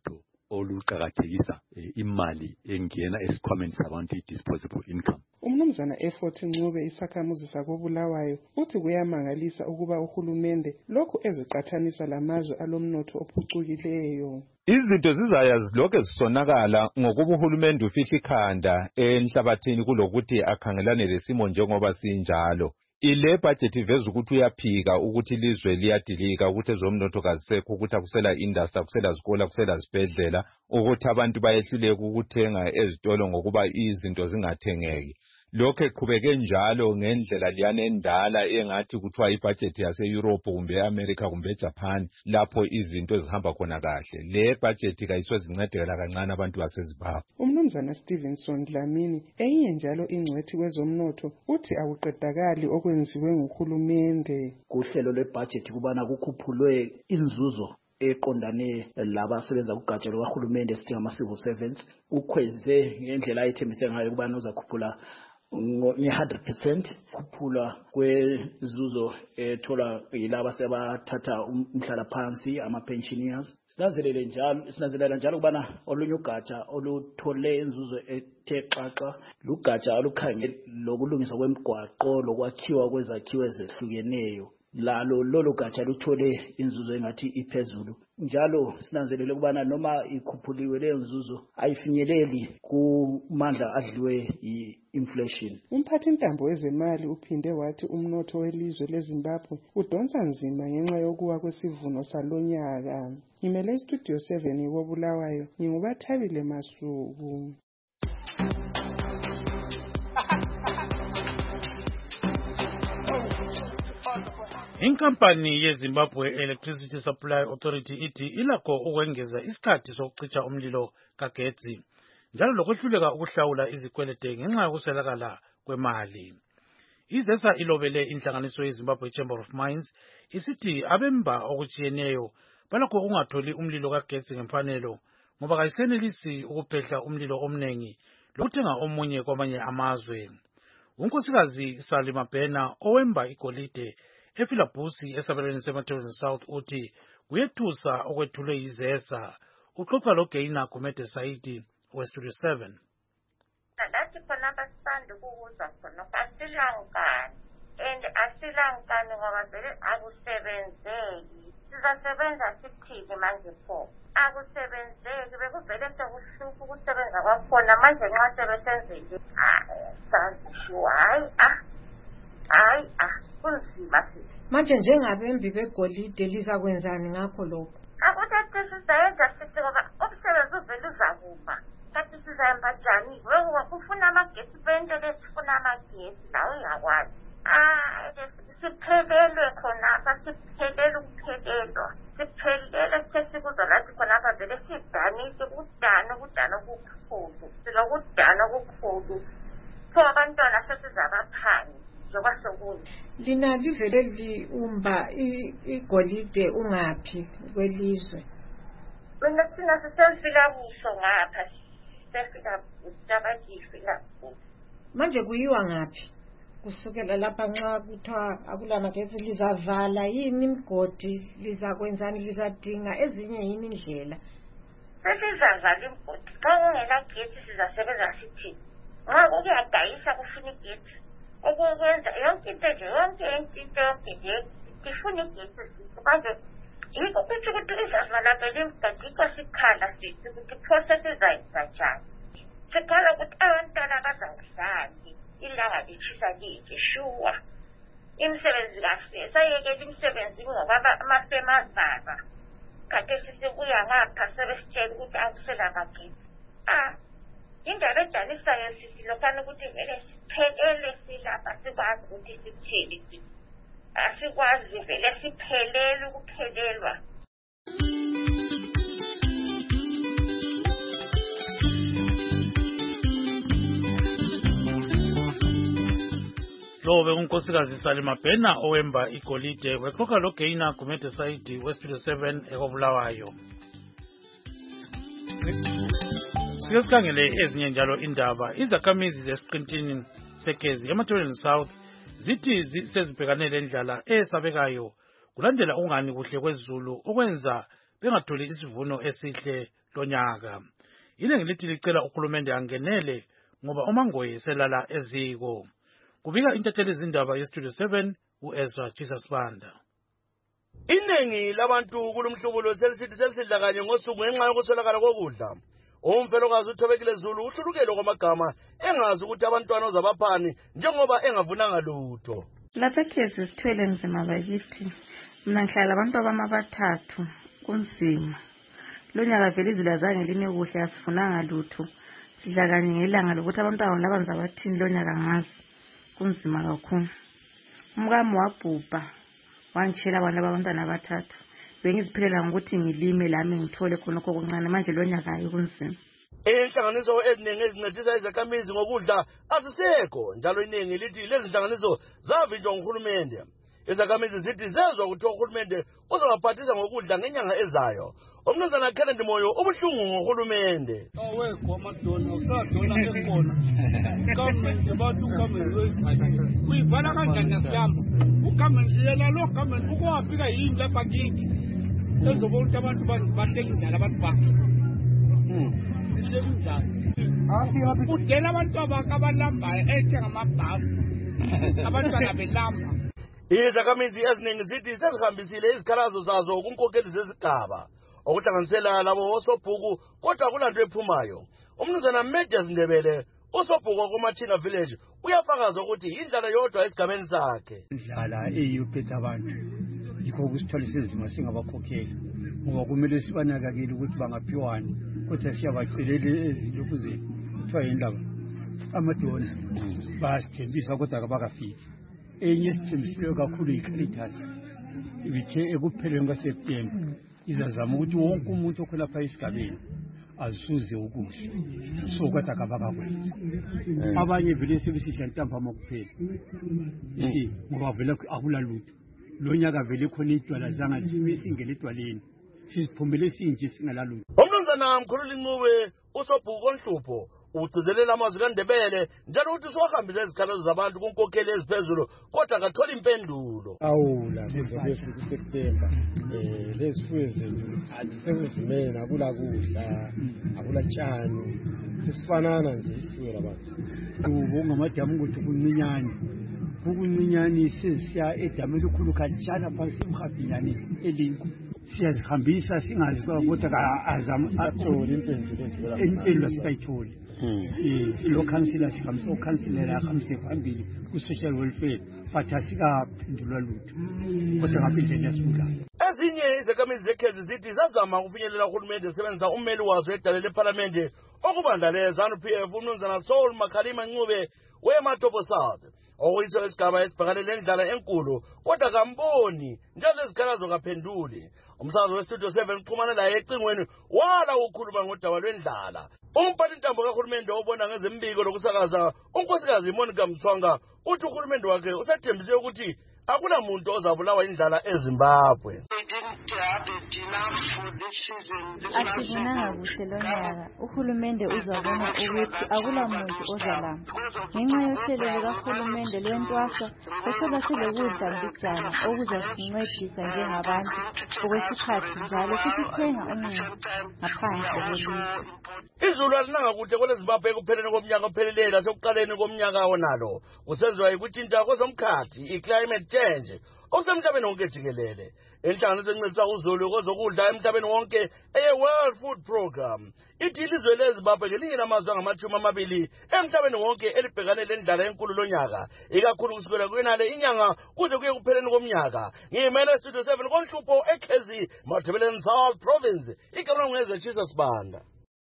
oluqakathekisa imali engena esikhwameni sabantu i-disposable income. Umnumzana Effort Ncube isakhamuzi sakobulawayo uthi kuyamangalisa ukuba uhulumende lokhu eziqathanisa lamazwe alomnotho ophucukileyo. Izinto zizaya zilokhu zisonakala ngokuba uhulumende ufihla ikhanda enhlabathini kulokuthi akhangelane lesimo njengoba sinjalo. Ile budget iveza ukuthi uyaphika ukuthi ilizwe liyadilika ukuthi ezomnotho kazisekho ukuthi akusela industry akusela zikola akusela zibhedlela ukuthi abantu bayehluleka ukuthenga ezitolo ngokuba izinto zingathengeki. Lokho eqhubeke njalo ngendlela liyane endala engathi kuthiwa ibudget yase Europe kumbe eAmerica kumbe eJapan lapho izinto ezihamba khona kahle. Le budget kayisozincedela kancane abantu baseZimbabwe. Umnumzana Stevenson Dlamini eyinye njalo ingcwethi kwezomnotho uthi akuqedakali okwenziwe nguhulumende. Kuhlelo lwebudget kubana kukhuphulwe inzuzo eqondane labasebenza kugatsha lukahulumende esidinga civil servants. Ukhweze ngendlela ayethembise ngayo kubana uzakhuphula nge-100% khuphula kwezuzo ethola yilaba sebathatha umhlala phansi ama-pensioners. Sinanzelela njalo kubana olunye ugatsha oluthole inzuzo ethe xaxa lugatsha olukhangela lokulungiswa kwemigwaqo lokwakhiwa kwezakhiwo ezehlukeneyo. Lolo gatsha luthole inzuzo engathi iphezulu. Njalo sinanzelele kubana noma ikhuphuliwe leyo nzuzo ayifinyeleli kumandla adliwe i-inflation. Umphathi intambo wezemali uphinde wathi umnotho welizwe leZimbabwe udonsa nzima ngenxa yokuwa kwesivuno salonyaka. Ngimele istudio 7 wobulawayo ngingubathabile Masuku. Inkampani yeZimbabwe Electricity Supply Authority ithi ilakho ukwengeza isikhathi sokucitsha umlilo kagetsi njalo lokwehluleka ukuhlawula izikwelede ngenxa yokuswelakala kwemali. Izesa ilobele inhlanganiso yeZimbabwe Chamber of Mines isithi abemba okutshiyeneyo balakho ungatholi umlilo kagetsi ngemfanelo ngoba kayisenelisi ukuphehla umlilo omnengi lokuthenga omunye kwamanye amazwe. Unkosikazi Salima Bena owemba igolide ePhilabusi esabelweni seMathebeni South uthi kuyethusa okwethulwe yizesa. Uxoxa loGeina Kumete Saidi weStudio 7. Lathi khona basanda ukuza khona asilankani and asilankani ngoba vele akusebenzeki. Sizasebenza sithini manje pho? Akusebenzeki bekuvele sekuhlupha ukusebenza kwakhona manje nxa sebesenzile. Sazishiwa hayi kunzima sithi. Manje njengabembi begolide lizakwenzani ngakho lokho? Akuthi sizayenza sithi ngoba umsebenzi uvele uzakuma. Kathi sizahamba njani? Ngoba kufuna amagesi bendele sifuna amagesi lawo uyakwazi. Siphelele khonapha siphelele ukuphelelwa. Siphelele sesikuzwa lathi khonapha vele sidanise ukudana okukhulu. Silokudana okukhulu. So abantwana sesizabaphangi. Lina livele liumba igolide ungaphi kwelizwe? Mina thina sisefika kuso ngapha sifika utabajifika. Manje kuyiwa ngaphi? Kusukela lapha nxa kuthiwa akulamagetsi lizavala yini imigodi lizakwenzani lizadinga ezinye yini indlela? Sesizavala imigodi xa kungela gesi sizasebenza sithini? Nxa kuyadayisa kufuna igesi. Okwenza yonke into nje ifuna igesi sithi manje yiko kuthi ukuthi izavala vele imigadi sikhala sithi ukuthi process izayenza njani. Sikhala ukuthi abantwana bazawudlani ilanga litshisa lije shuwa imisebenzi kahle sayekela imisebenzi ngoba amafema avalwa khathesi sekuya ngapha sebesitshela ukuthi akusela magesi. Indaba edanisayo sithi lokhana ukuthi vele siphelele silapha sikwazi ukuthi sikuthini sithi asikwazi vele siphelele ukuphelelwa. Lobe unkosikazi Salima Bena owemba igolide wexoxa loGeina Kumete Saidi weStudio 7 ekobulawayo. Sike sikhangele ezinye njalo indaba. Izakhamizi zesiqintini seGezi eMathebeni South zithi sezibhekanele indlala esabekayo kulandela ungani kuhle kwezulu okwenza bengatholi isivuno esihle lonyaka. Iningi lithi licela uhulumende angenele ngoba uMangoye selala eziko. Kubika intatheli izindaba yeStudio 7 uEzra Jesus Banda. Iningi labantu kulumhlubulo selisithi selisidla kanye ngosuku ngenxa yokuswelakala kokudla. Umfelokazi uThobekile Zulu uhlulukele kwamagama engazi ukuthi abantwana ozabaphani njengoba engavunanga lutho. Lapha kezi sithwele nzima bakithi. Mina ngihlala abantu abathathu kunzima. Lonyaka vele izulu azange line kuhle asifunanga lutho. Sidla kanye ngelanga lokuthi abantwana labanza bathini lonyaka ngazi. Kunzima kakhulu. Umkami wabhubha wangitshela abantwana abathathu. Bengiziphilela ngokuthi ngilime lami ngithole khona okuncane manje lonyaka ayikunzima. Inhlanganiso eziningi ezincedisa izakhamizi ngokudla azisekho njalo iningi lithi lezi nhlanganiso zavinjwa nguhulumende. Izakhamizi zithi zezwa ukuthi uhulumende uzabaphathisa ngokudla ngenyanga ezayo. Umnumzana Kennedy Moyo ubuhlungu ngohulumende. Awekho amadona usadona ekhona. Government abantu government kuyivala kanjani asihamba. Ugovernment yena lo government ukwafika yini lapha kithi. Sezoba ukuthi abantu bahleli njalo abantu bakhe. Sekunjani. Udela abantu abalambayo ethe ngamabhasi. Abantwana belamba. Izakhamizi eziningi zithi sezihambisile izikhalazo zazo kunkokheli zezigaba okuhlanganisela labo osobhuku kodwa akulanto ephumayo. Umnumzana Major Ndebele osobhuku kuMachinga Village uyafakaza ukuthi indlala yodwa esigabeni sakhe. Indlala eyiphethe abantu yikho ukusitholisisa izimo singabakhokheli ngoba kumele sibanakekele ukuthi bangaphiwani kodwa siyabacelela ezilokhu zethu kuthiwa yindaba amadona basithembisa kodwa kabakafiki. Enye sithembisileyo kakhulu iCaritas ibithe ekupheleni kwaSeptember izazama ukuthi wonke umuntu okhulapha esigabeni azuze ukudla so kodwa kabakakwenza. Abanye vele sebesidla ntambama kuphela ngoba vele akula lutho. Lonyaka vele khona idwala zanga singele edwaleni siziphumele sinje singalalutho. Umnumzana Mkhululi Ncube usobhuku konhlupho ugcizelela amazwi kaNdebele njalo uthi sohambisa izikhalazo zabantu kunkokheli eziphezulu kodwa akathola impendulo. Awula lezobesho kuSeptember lezifuyo zethu azisezimena akula kudla akula tshani sisifanana nje isiwe labantu. Ubonga madamu ukuthi kuncinyane kukuncinyane sesiya edameni ukukhulu kanjana phansi emhabinyane elinko. Siyazihambisa singazi kodwa azama impendulo siyayithola. Lo councillor sihambisa ukhansilela ahambise phambili ku-social welfare but asikaphendulwa lutho kodwa ngapha indlela yasibulayo. Ezinye izakhamizi zekhezi zithi zazama ukufinyelela uhulumende esebenzisa ummeli wazo edale lephalamende okubandla ZANU-PF umnumzana Saul Makhalima Ncube weMatopo South okuyiso isigaba esibhekane lendlala enkulu kodwa kamboni njalo izikhalazo kaphenduli. Umsakazo weStudio 7 uxhumana laye ecingweni wala ukukhuluma ngodaba lwendlala. Umphathintambo kahulumende obona ngezembiko lokusakaza unkosikazi Monica Mthwanga uthi uhulumende wakhe usethembise ukuthi akulamuntu ozabulawa indlala eZimbabwe. Asibonanga kuhle lonyaka uhulumende uzabona ukuthi akulamuntu ozalamba ngenxa yohlelo lukahulumende lwentwasa seseba silokudla mbijana okuzasincedisa njengabantu okwesikhathi njalo sisithenga umuntu ngaphandle kwelizwe. Izulu alinanga kuhle kweleZimbabwe ekupheleni komnyaka opheleleyo lasekuqaleni komnyaka wonalo kusenziwa yikutshintsha kwezomkhathi i-climate change okusemhlabeni wonke jikelele. Inhlanganiso encedisa uzulu kwezokudla emhlabeni wonke eye-World Food Program ithi ilizwe leZimbabwe ngelinye lamazwe angama-20 emhlabeni wonke elibhekane lendlala enkulu lonyaka ikakhulu kusukela kwenale inyanga kuze kuye kupheleni komnyaka. Ngiyimele Studio 7 konhlupho eKezi Matabeleland South Province igama ngeze Jesus Banda.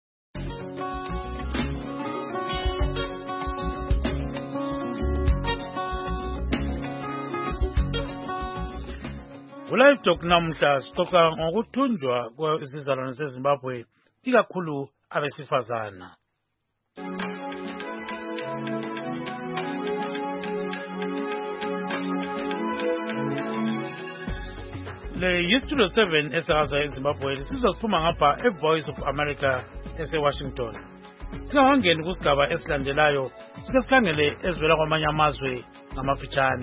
Live Talk namhla sixoxa ngokuthunjwa kwezizalwane zeZimbabwe ikakhulu abesifazana. Le yiStudio 7 esakaza eZimbabwe sizosiphuma ngapha eVoice of America eseWashington. Singawangeni kusigaba esilandelayo sike sikhangele ezivela kwamanye amazwe ngamafitshane.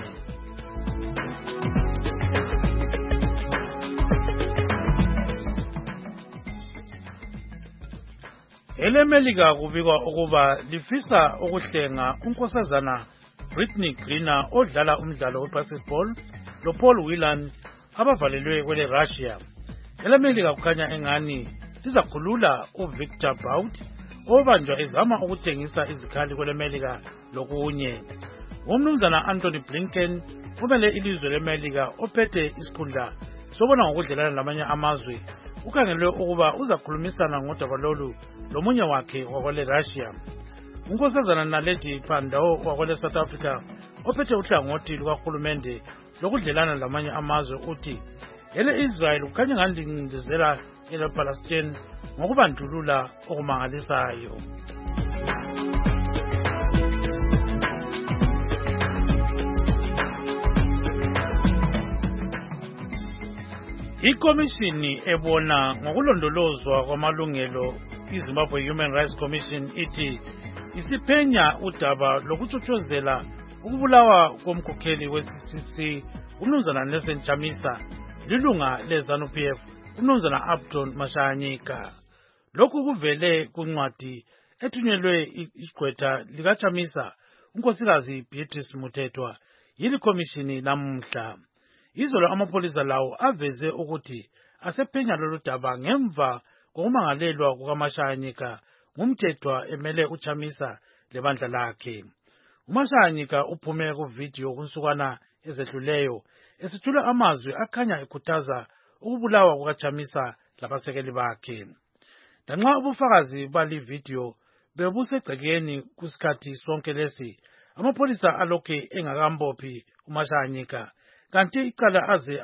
EleMelika kubikwa ukuba lifisa ukuhlenga unkosazana Britney Griner odlala umdlalo webasketball loPaul Whelan abavalelwe kwele Russia. EleMelika kukhanya engani lizakhulula uVictor Bout obanjwa ezama ukuthengisa izikhali kweleMelika lokunye. Umnumzana Anthony Blinken umele ilizwe leMelika ophethe isikhundla sobona ngokudlelana lamanye amazwe ukhangelwe ukuba uzakhulumisana ngodaba lolu lomunye wakhe wakwele Russia. Unkosazana Naledi Pandor wakwele South Africa ophethe uhlangothi lukahulumende lokudlelana lamanye amazwe uthi ele Israel kukhanya ngandingizela ele Palestine ngokubandlulula okumangalisayo. Ikomishini ebona ngokulondolozwa kwamalungelo iZimbabwe Human Rights Commission ithi isiphenya udaba lokutshotshozelwa ukubulawa komkhokheli we-CCC umnumzana Nelson Chamisa lilunga leZANU-PF umnumzana Upton Mashanyika. Lokhu kuvele kuncwadi ethunyelwe igqwetha likaChamisa unkosikazi Beatrice Muthetwa yili komishini namuhla. Izolo amapolisa lawo aveze ukuthi asephenya lolu daba ngemva kokumangalelwa kukaMashanyika ngumthethwa emele uChamisa lebandla lakhe. uMashanyika uphume kuvideo kunsukwana ezedluleyo esithula amazwi akhanya ekhuthaza ukubulawa kukaChamisa labasekeli bakhe. Danxa ubufakazi bali video bebusegcekeni kusikhathi sonke lesi, amapolisa alokhe engakambophi uMashanyika kanti icala aze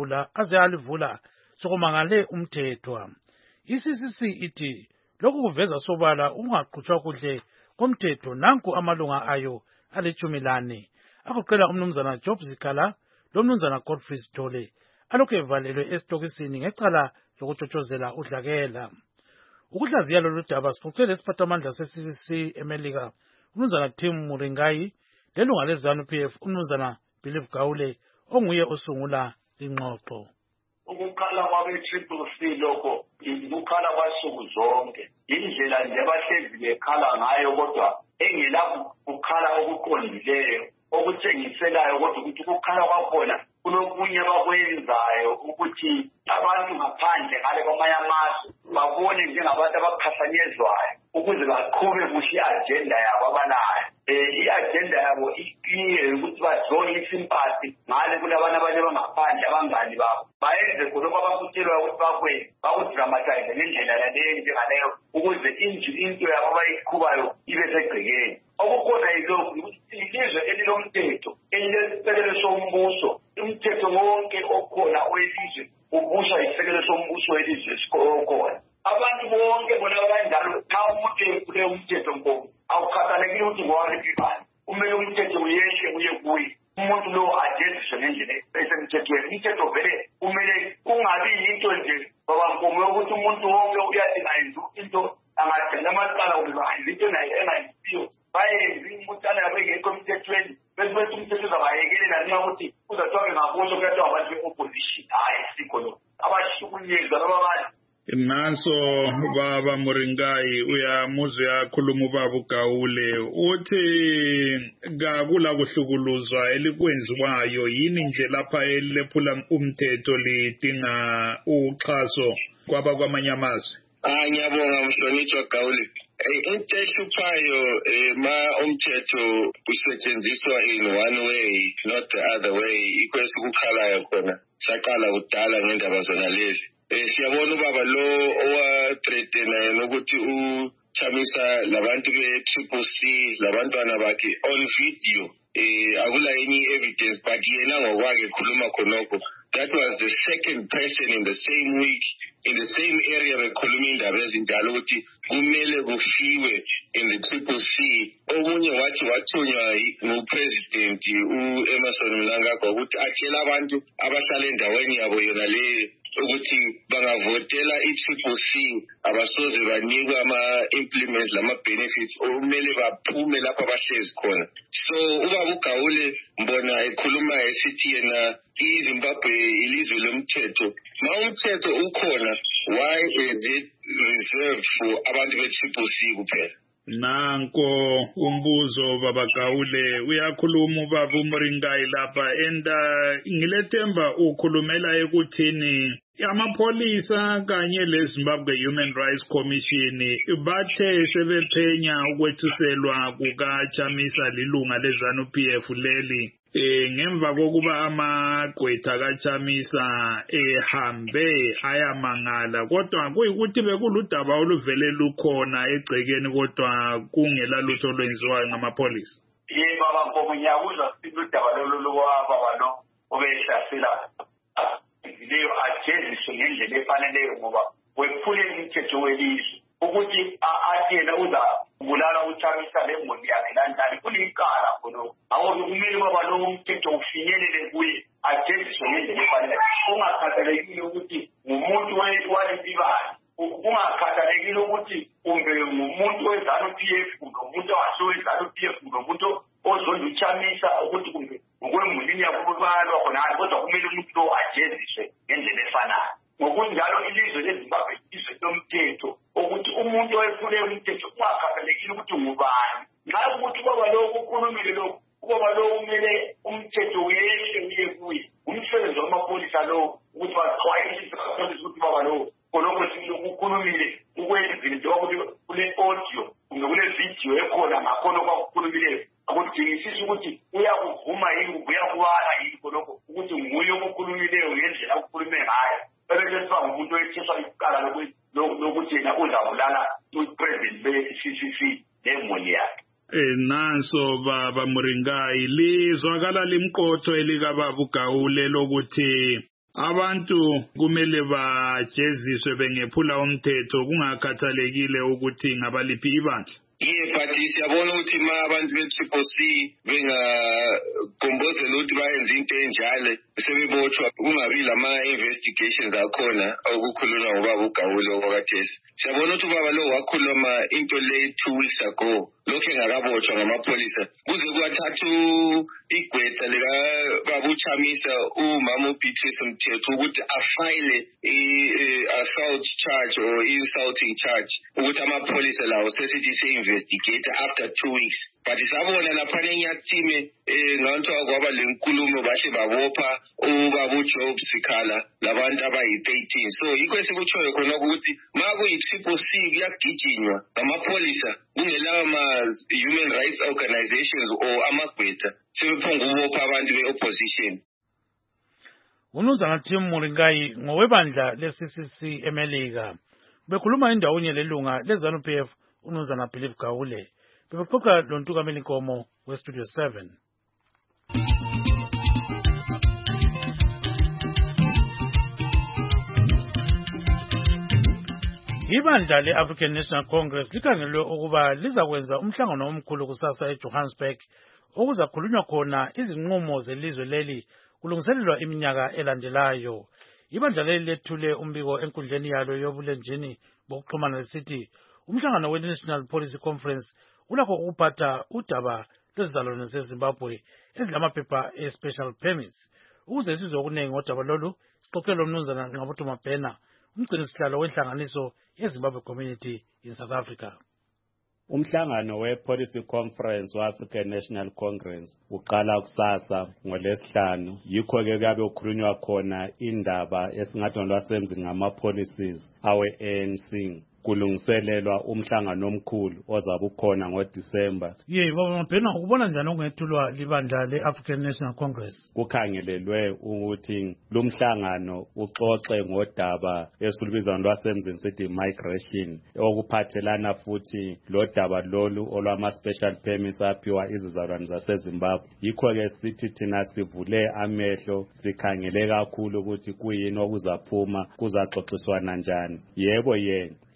alivula sokumangale umthethwa. ICCC ithi lokhu kuveza sobala ungaqhutshwa kuhle komthetho nanku amalunga ayo ali-14 akuqela umnumzana Job Zikala lomnumzana Godfrey Sithole alokhu evalelwe esitokisini ngecala lokutshotshozela udlakela. Ukuhlaziya lolu daba sifuqele isiphathamandla se-CCC eMelika umnumzana Tim Muringai lelunga leZANU-PF umnumzana Believe Gawule onguye osungula ingxoxo. Ukukhala kwabe-CCC lokho ukukhala kwasuku zonke indlela nje abahlezi bekhala ngayo kodwa engela ukukhala okuqondileyo okuthengiselayo kodwa ukuthi ukukhala kwakhona kunokunye abakwenzayo ukuthi abantu ngaphandle ngale kwamanye amazwe babone njengabantu abaphasanyezwayo ukuze baqhube kuhle i-agenda yabo abanayo. I-agenda yabo ikliye ukuthi badrowe isimpati ngale kulabantu abanye abangaphandle abangani babo bayenze khonokho abakutshelwa ukuthi bakwenze bakudramatize ngendlela yaleyo njengaleyo ukuze into yabo abayiqhubayo ibe segcekeni. Okukhona yilokhu ukuthi ilizwe elilomthetho elilesisekelo sombuso umthetho wonke okhona welizwe ubuswa isisekelo sombuso welizwe esikhona. Abantu bonke bona abanjalo xa umuntu ephule umthetho mkhulu awukhathalekile ukuthi ngowaliphi ibala kumele umthetho uyehle uye kuye umuntu lo ajeziswe ngendlela esemthethweni. Umthetho vele kumele kungabi yinto nje babampomo yokuthi umuntu wonke uyathi ngayenza into angadinga amacala ukubanza into engayisiyo bayenze umutana yabo engekho emthethweni bese umthetho uzabayekelela nxa ukuthi uzathiwa ngakosho kuyathiwa abantu be-opposition hayi sikho lo abahlukunyezwa noma abantu. Nanso baba Muringai uyamuzwe yakhuluma ubaba uGawule uthi kakula kuhlukuluzwa elikwenziwayo yini nje lapha elephula umthetho lidinga uxhaso kwabakwamanye amazwe. Ngiyabonga mhlonitshwa Gawule. Into ehluphayo ma umthetho usetshenziswa in one way not the other way ikwesikukhalayo khona saqala kudala ngendaba zona lezi. Siyabona ubaba lo owathreatena nokuthi uChamisa labantu be-CCC labantwana bakhe on video akula any evidence but yena ngokwakhe khuluma khonokho. That was the second person in the same week in the same area bekhuluma indaba ezinjalo ukuthi kumele kufiwe in the CCC. Omunye wathi wathunywa ngupresident uEmmerson Mnangagwa ukuthi atshela abantu abahlala endaweni yabo yona le ukuthi bangavotela i-CCC abasoze banikwe ama-implements lama-benefits okumele baphume lapho abahlezi khona. So ubaba uGawule mbona ekhuluma esithi yena iZimbabwe ilizwe lomthetho. Ma umthetho ukhona why is it reserved for abantu be-Triple C kuphela? Nanko umbuzo baba Gaule uyakhuluma ubaba uMringayi lapha and ngilethemba ukhulumela ekuthini amapholisa kanye leZimbabwe Human Rights Commission bathe sebephenya ukwethuselwa kukaChamisa lilunga leZANU-PF leli ngemva kokuba amagqwetha kaChamisa ehambe ayamangala kodwa kuyikuthi bekuludaba oluvele lukhona egcekeni kodwa kungela lutho olwenziwayo ngamapholisa. Yebo baba Nkomo ngiyakuzwa siludaba lolu kwababa lo obehlasela leyo ajeziswe ngendlela efaneleyo ngoba wephule imithetho welizwe ukuthi athena uza kubulala uChamisa lemoni yakhe kanjani kulinkala khona awona kumele baba lo umthetho ufinyelele kuye ajeziswe ngendlela efaneleyo ungakhathalekile ukuthi ngumuntu walibibani ungakhathalekile ukuthi kumbe ngumuntu weZANU-PF kumbe umuntu waseweZANU-PF kumbe umuntu ozonda uChamisa ukuthi kumbe ngokwemulini yakubalwa khona kodwa kumele umuntu lo ajeziswe ngendlela efanayo ngokunjalo ilizwe leZimbabwe ilizwe lomthetho ukuthi umuntu oyephule umthetho ungakhathalekile ukuthi ngubani nxa ukuthi baba lo ukhulumile lo ubaba lo umele umthetho uyehle kuye umsebenzi wamapholisa lo ukuthi baxwayisise ukuthi baba lo khonokho sikukhulumile ukwenzile njengoba kule audio kumbe kule video ekhona ngakhona kwakukhulumileyo akudingisisi ukuthi uyakuvuma yini uyakubala yini khonokho ukuthi nguye okukhulumileyo ngendlela okukhulume ngayo ebese umuntu oyetheswa icala lokuthi yena uzabulala upresident be-CCC lemoni yakhe. Nanso baba Mringayi lizwakala limqotho elikababa uGaule lokuthi abantu kumele bajeziswe bengephula umthetho kungakhathalekile ukuthi ngabaliphi ibandla. But siyabona ukuthi ma abantu be-Triple C bengagombozela ukuthi bayenze into enjalo sebebotshwa kungabi lama-investigations akhona okukhulunywa ngobaba uGaule okwakathesi. Siyabona ukuthi ubaba lo wakhuluma into le 2 weeks ago lokhu engakabotshwa ngamapholisa kuze kwathatha igqwetha likababa uChamisa umama uBeatrice Mthetho ukuthi afile assault charge or insulting charge ukuthi amapholisa lawo sesithi se-investigate after 2 weeks. But sabona lapha enyathime nganthiwa kwaba lenkulumo bahle babopha ubaba uJob Sikhala labantu abayi-13. So yikho esikutshoyo khona ukuthi ma kuyi-Triple C kuyagijinywa ngamapholisa kungelawo ma-human rights organizations or amagqwetha sebephonga ukubopha abantu be-opposition. Umnumzana Tim Mringayi ngowebandla le-CCC eMelika bekhuluma indawonye lelunga leZANU-PF umnumzana Philip Gaule bebexoxa loNtukameli Nkomo weStudio 7. Ibandla le-African National Congress likhangelwe ukuba lizakwenza umhlangano omkhulu kusasa eJohannesburg okuzakhulunywa khona izinqumo zelizwe leli kulungiselelwa iminyaka elandelayo. Ibandla leli lethule umbiko enkundleni yalo yobulenjini bokuxhumana lesithi umhlangano we-National Policy Conference ulakho ukuphatha udaba lwezizalwane zeZimbabwe ezilamaphepha e-special permits. Ukuze sizwe okunengi ngodaba lolu sixoxele umnumzana Ngqabutho Mabhena umgcinisihlalo wenhlanganiso yeZimbabwe Community in South Africa. Umhlangano we-Policy Conference we-African National Congress uqala kusasa ngoLwesihlanu. Yikho-ke kuyabe kukhulunywa khona indaba esingathi ngolwasemzini ngama-policies awe-ANC. Kulungiselelwa umhlangano omkhulu ozabe ukhona ngoDisemba. Baba Mabhena ukubona njani okungethulwa libandla le-African National Congress? Kukhangelelwe ukuthi lo mhlangano uxoxe ngodaba esilubiza lwasemzini sithi migration okuphathelana futhi lo daba lolu olwama-special permits aphiwa izizalwane zaseZimbabwe. Yikho-ke sithi thina sivule amehlo sikhangele kakhulu ukuthi kuyini okuzaphuma kuzaxoxiswana njani. Yebo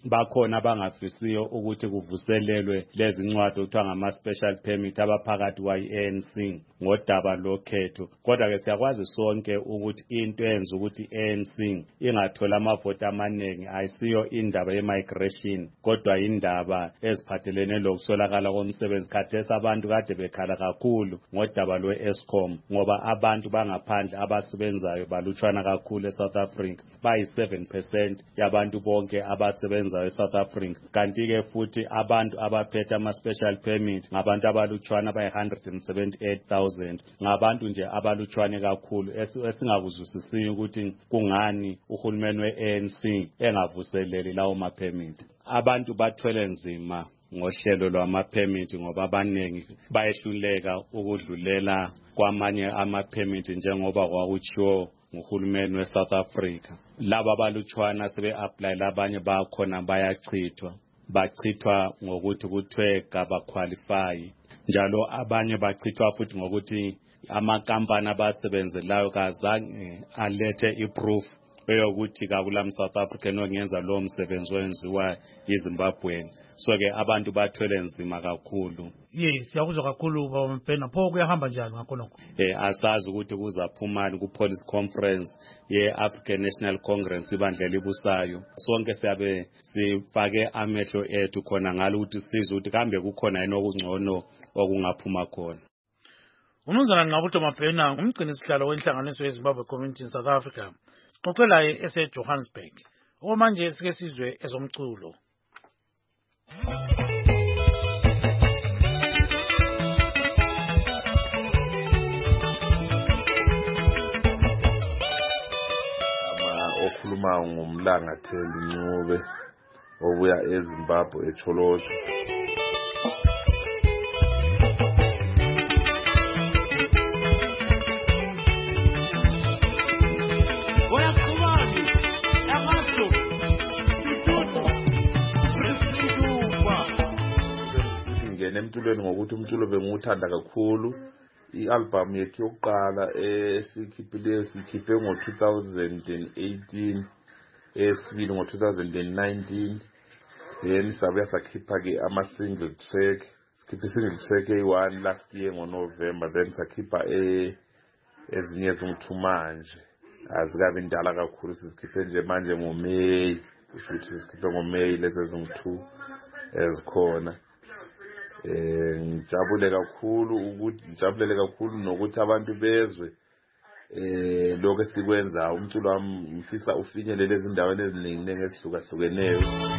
bakhona abangafisiyo ukuthi kuvuselelwe lezi ncwadi okuthiwa ngama-special permit abaphakathi kwayi-ANC ngodaba lokhetho. Kodwa-ke siyakwazi sonke ukuthi into eyenza ukuthi i-ANC ingathola amavoti amaningi ayisiyo indaba ye-migration, kodwa indaba eziphathelene lokuswelakala komsebenzi. Khathesi abantu kade bekhala kakhulu ngodaba lwe-Eskom ngoba abantu bangaphandle abasebenzayo balutshwana kakhulu eSouth Africa, bayi-7% yabantu bonke abasebenzayo eSouth Africa. Kanti-ke futhi abantu abaphethe ama-special permit ngabantu abalutshwana bayi-178,000, ngabantu nje abalutshwane kakhulu esingakuzwisisiyo ukuthi kungani uhulumeni we-ANC engavuseleli lawo ma-permit. Abantu bathwele nzima ngohlelo lwama-permit ngoba abaningi bayehluleka ukudlulela kwamanye ama-permit njengoba kwakutshiwo nguhulumeni we-South Africa. Laba abalutshwana sebe-apply, labanye bakhona bachithwa ngokuthi kuthiwe kabaqualify, njalo abanye bachithwa futhi ngokuthi amakampani abasebenzelayo kazange alethe iproof eyokuthi kakula South African ongenza lowo msebenzi owenziwa yiZimbabwe. So-ke abantu bathwele nzima kakhulu. Siyakuzwa kakhulu Baba Mpena. Pho kuyahamba njani ngakhonokho? Asazi ukuthi kuzaphumani ku-policy conference ye-African National Congress ibandla elibusayo. Sonke siyabe sifake amehlo ethu khona ngalo ukuthi sizwe ukuthi kambe kukhona yini okungcono okungaphuma khona. Umnumzana Nqabutho Mapena ngumgcinisihlalo wenhlanganiso yeZimbabwe Community in South Africa. Xoxela ese-Johannesburg. Okwamanje sike sizwe ezomculo. Okhuluma ngumlangatheli Ncube obuya eZimbabwe eCholosho. Emculweni ngokuthi umculo bengiwuthanda kakhulu. I-album yethu yokuqala sikhiphe ngo-2018, esibili ngo-2019, then sabuya sakhipha-ke ama-single track. Sikhiphe i-single track eyi-1 last year ngoNovember, then sakhipha ezinye ezingu-2 manje. Azikabi ndala kakhulu, sizikhiphe nje manje ngoMeyi, futhi sikhiphe ngoMeyi lezi ezingu-2 ezikhona. Ngijabulele kakhulu nokuthi abantu bezwe lokho esikwenza. Umculo wami ngifisa ufinyelele ezindaweni eziningi ezihluka-hlukeneyo.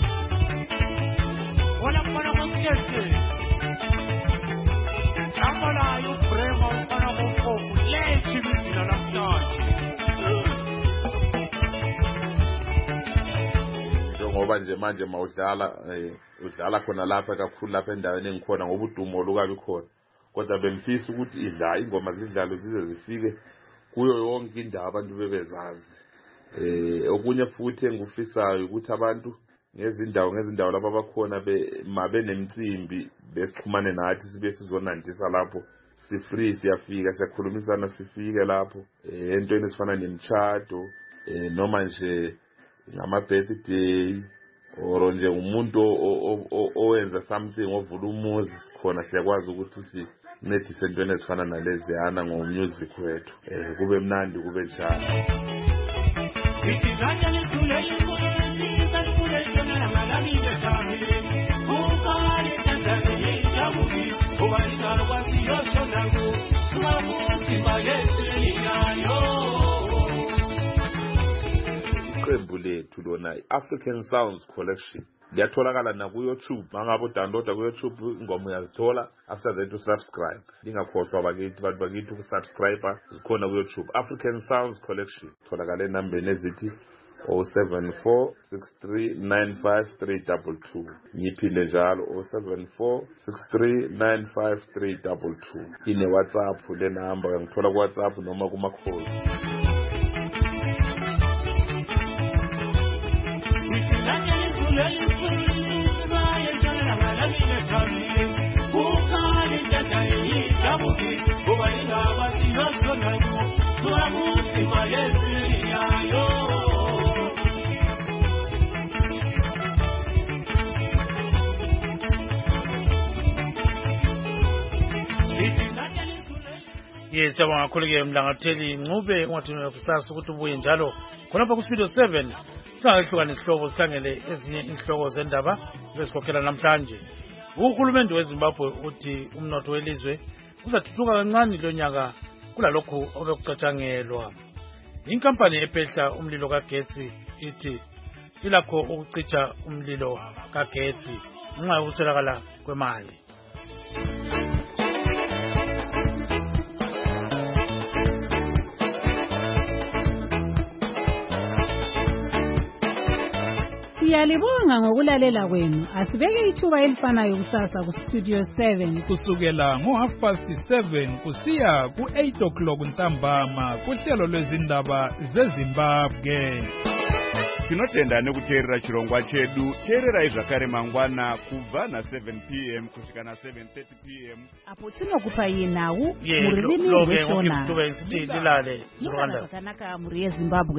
Ngoba nje manje udlala khona lapha kakhulu lapha endaweni engikhona ngoba udumo lukabi khona, kodwa bengifisa ukuthi ingoma zidlalo zize zifike kuyo yonke indawo abantu bebezazi. Okunye futhi engifisayo ukuthi abantu ngezindawo lapha abakhona mabe nemicimbi besixhumane nathi sibe sizonandisa lapho. Si-free, siyafika, siyakhulumisana, sifike lapho entweni ezifana nemishado noma nje ngama-birthday or nje umuntu owenza something ovula umuzi khona, siyakwazi ukuthi sincedise entweni ezifana naleziyana ngomusic wethu kube mnandi kube njalo. Iqembu lethu lona African Sounds Collection liyatholakala na ku YouTube. Mangabe udownload ku YouTube ingoma uyazithola, after that usubscribe. Lingakhohlwa bakithi bantu bakithi ukusubscribe, zikhona ku YouTube. African Sounds Collection tholakala enambeni ezithi 07463953222. Ngiphinde njalo 07463953222. Ine WhatsApp le number ngithola ku WhatsApp noma kuma call. Yes, siyabonga kakhulu-ke Mlangatheli Ncube ungathini kusasa ukuthi ubuye njalo khonapha kuStudio 7 singakehlukana isihloko sikhangele ezinye inhloko zendaba esikhokhela namhlanje. Uhulumende weZimbabwe uthi umnotho welizwe uzathuthuka kancane lo nyaka kulalokhu obekucatshangelwa. Inkampani ephehla umlilo kagetsi ithi ilakho ukucitsha umlilo kagetsi ngenxa yokuswelakala kwemali. Siyalibonga ngokulalela kwenu. Asibeke ithuba elifanayo kusasa kuStudio 7 kusukela ngo7:30 kusiya ku8 ntambama kuhlelo lwezindaba zeZimbabwe. Tinotenda nekuteerera chirongwa chedu. Teererai zvakare mangwana kubva na7 p.m. kusvika na7:30 p.m. apo tinokupa yenhau mururimi rweshona. zvakanaka muri yeZimbabwe.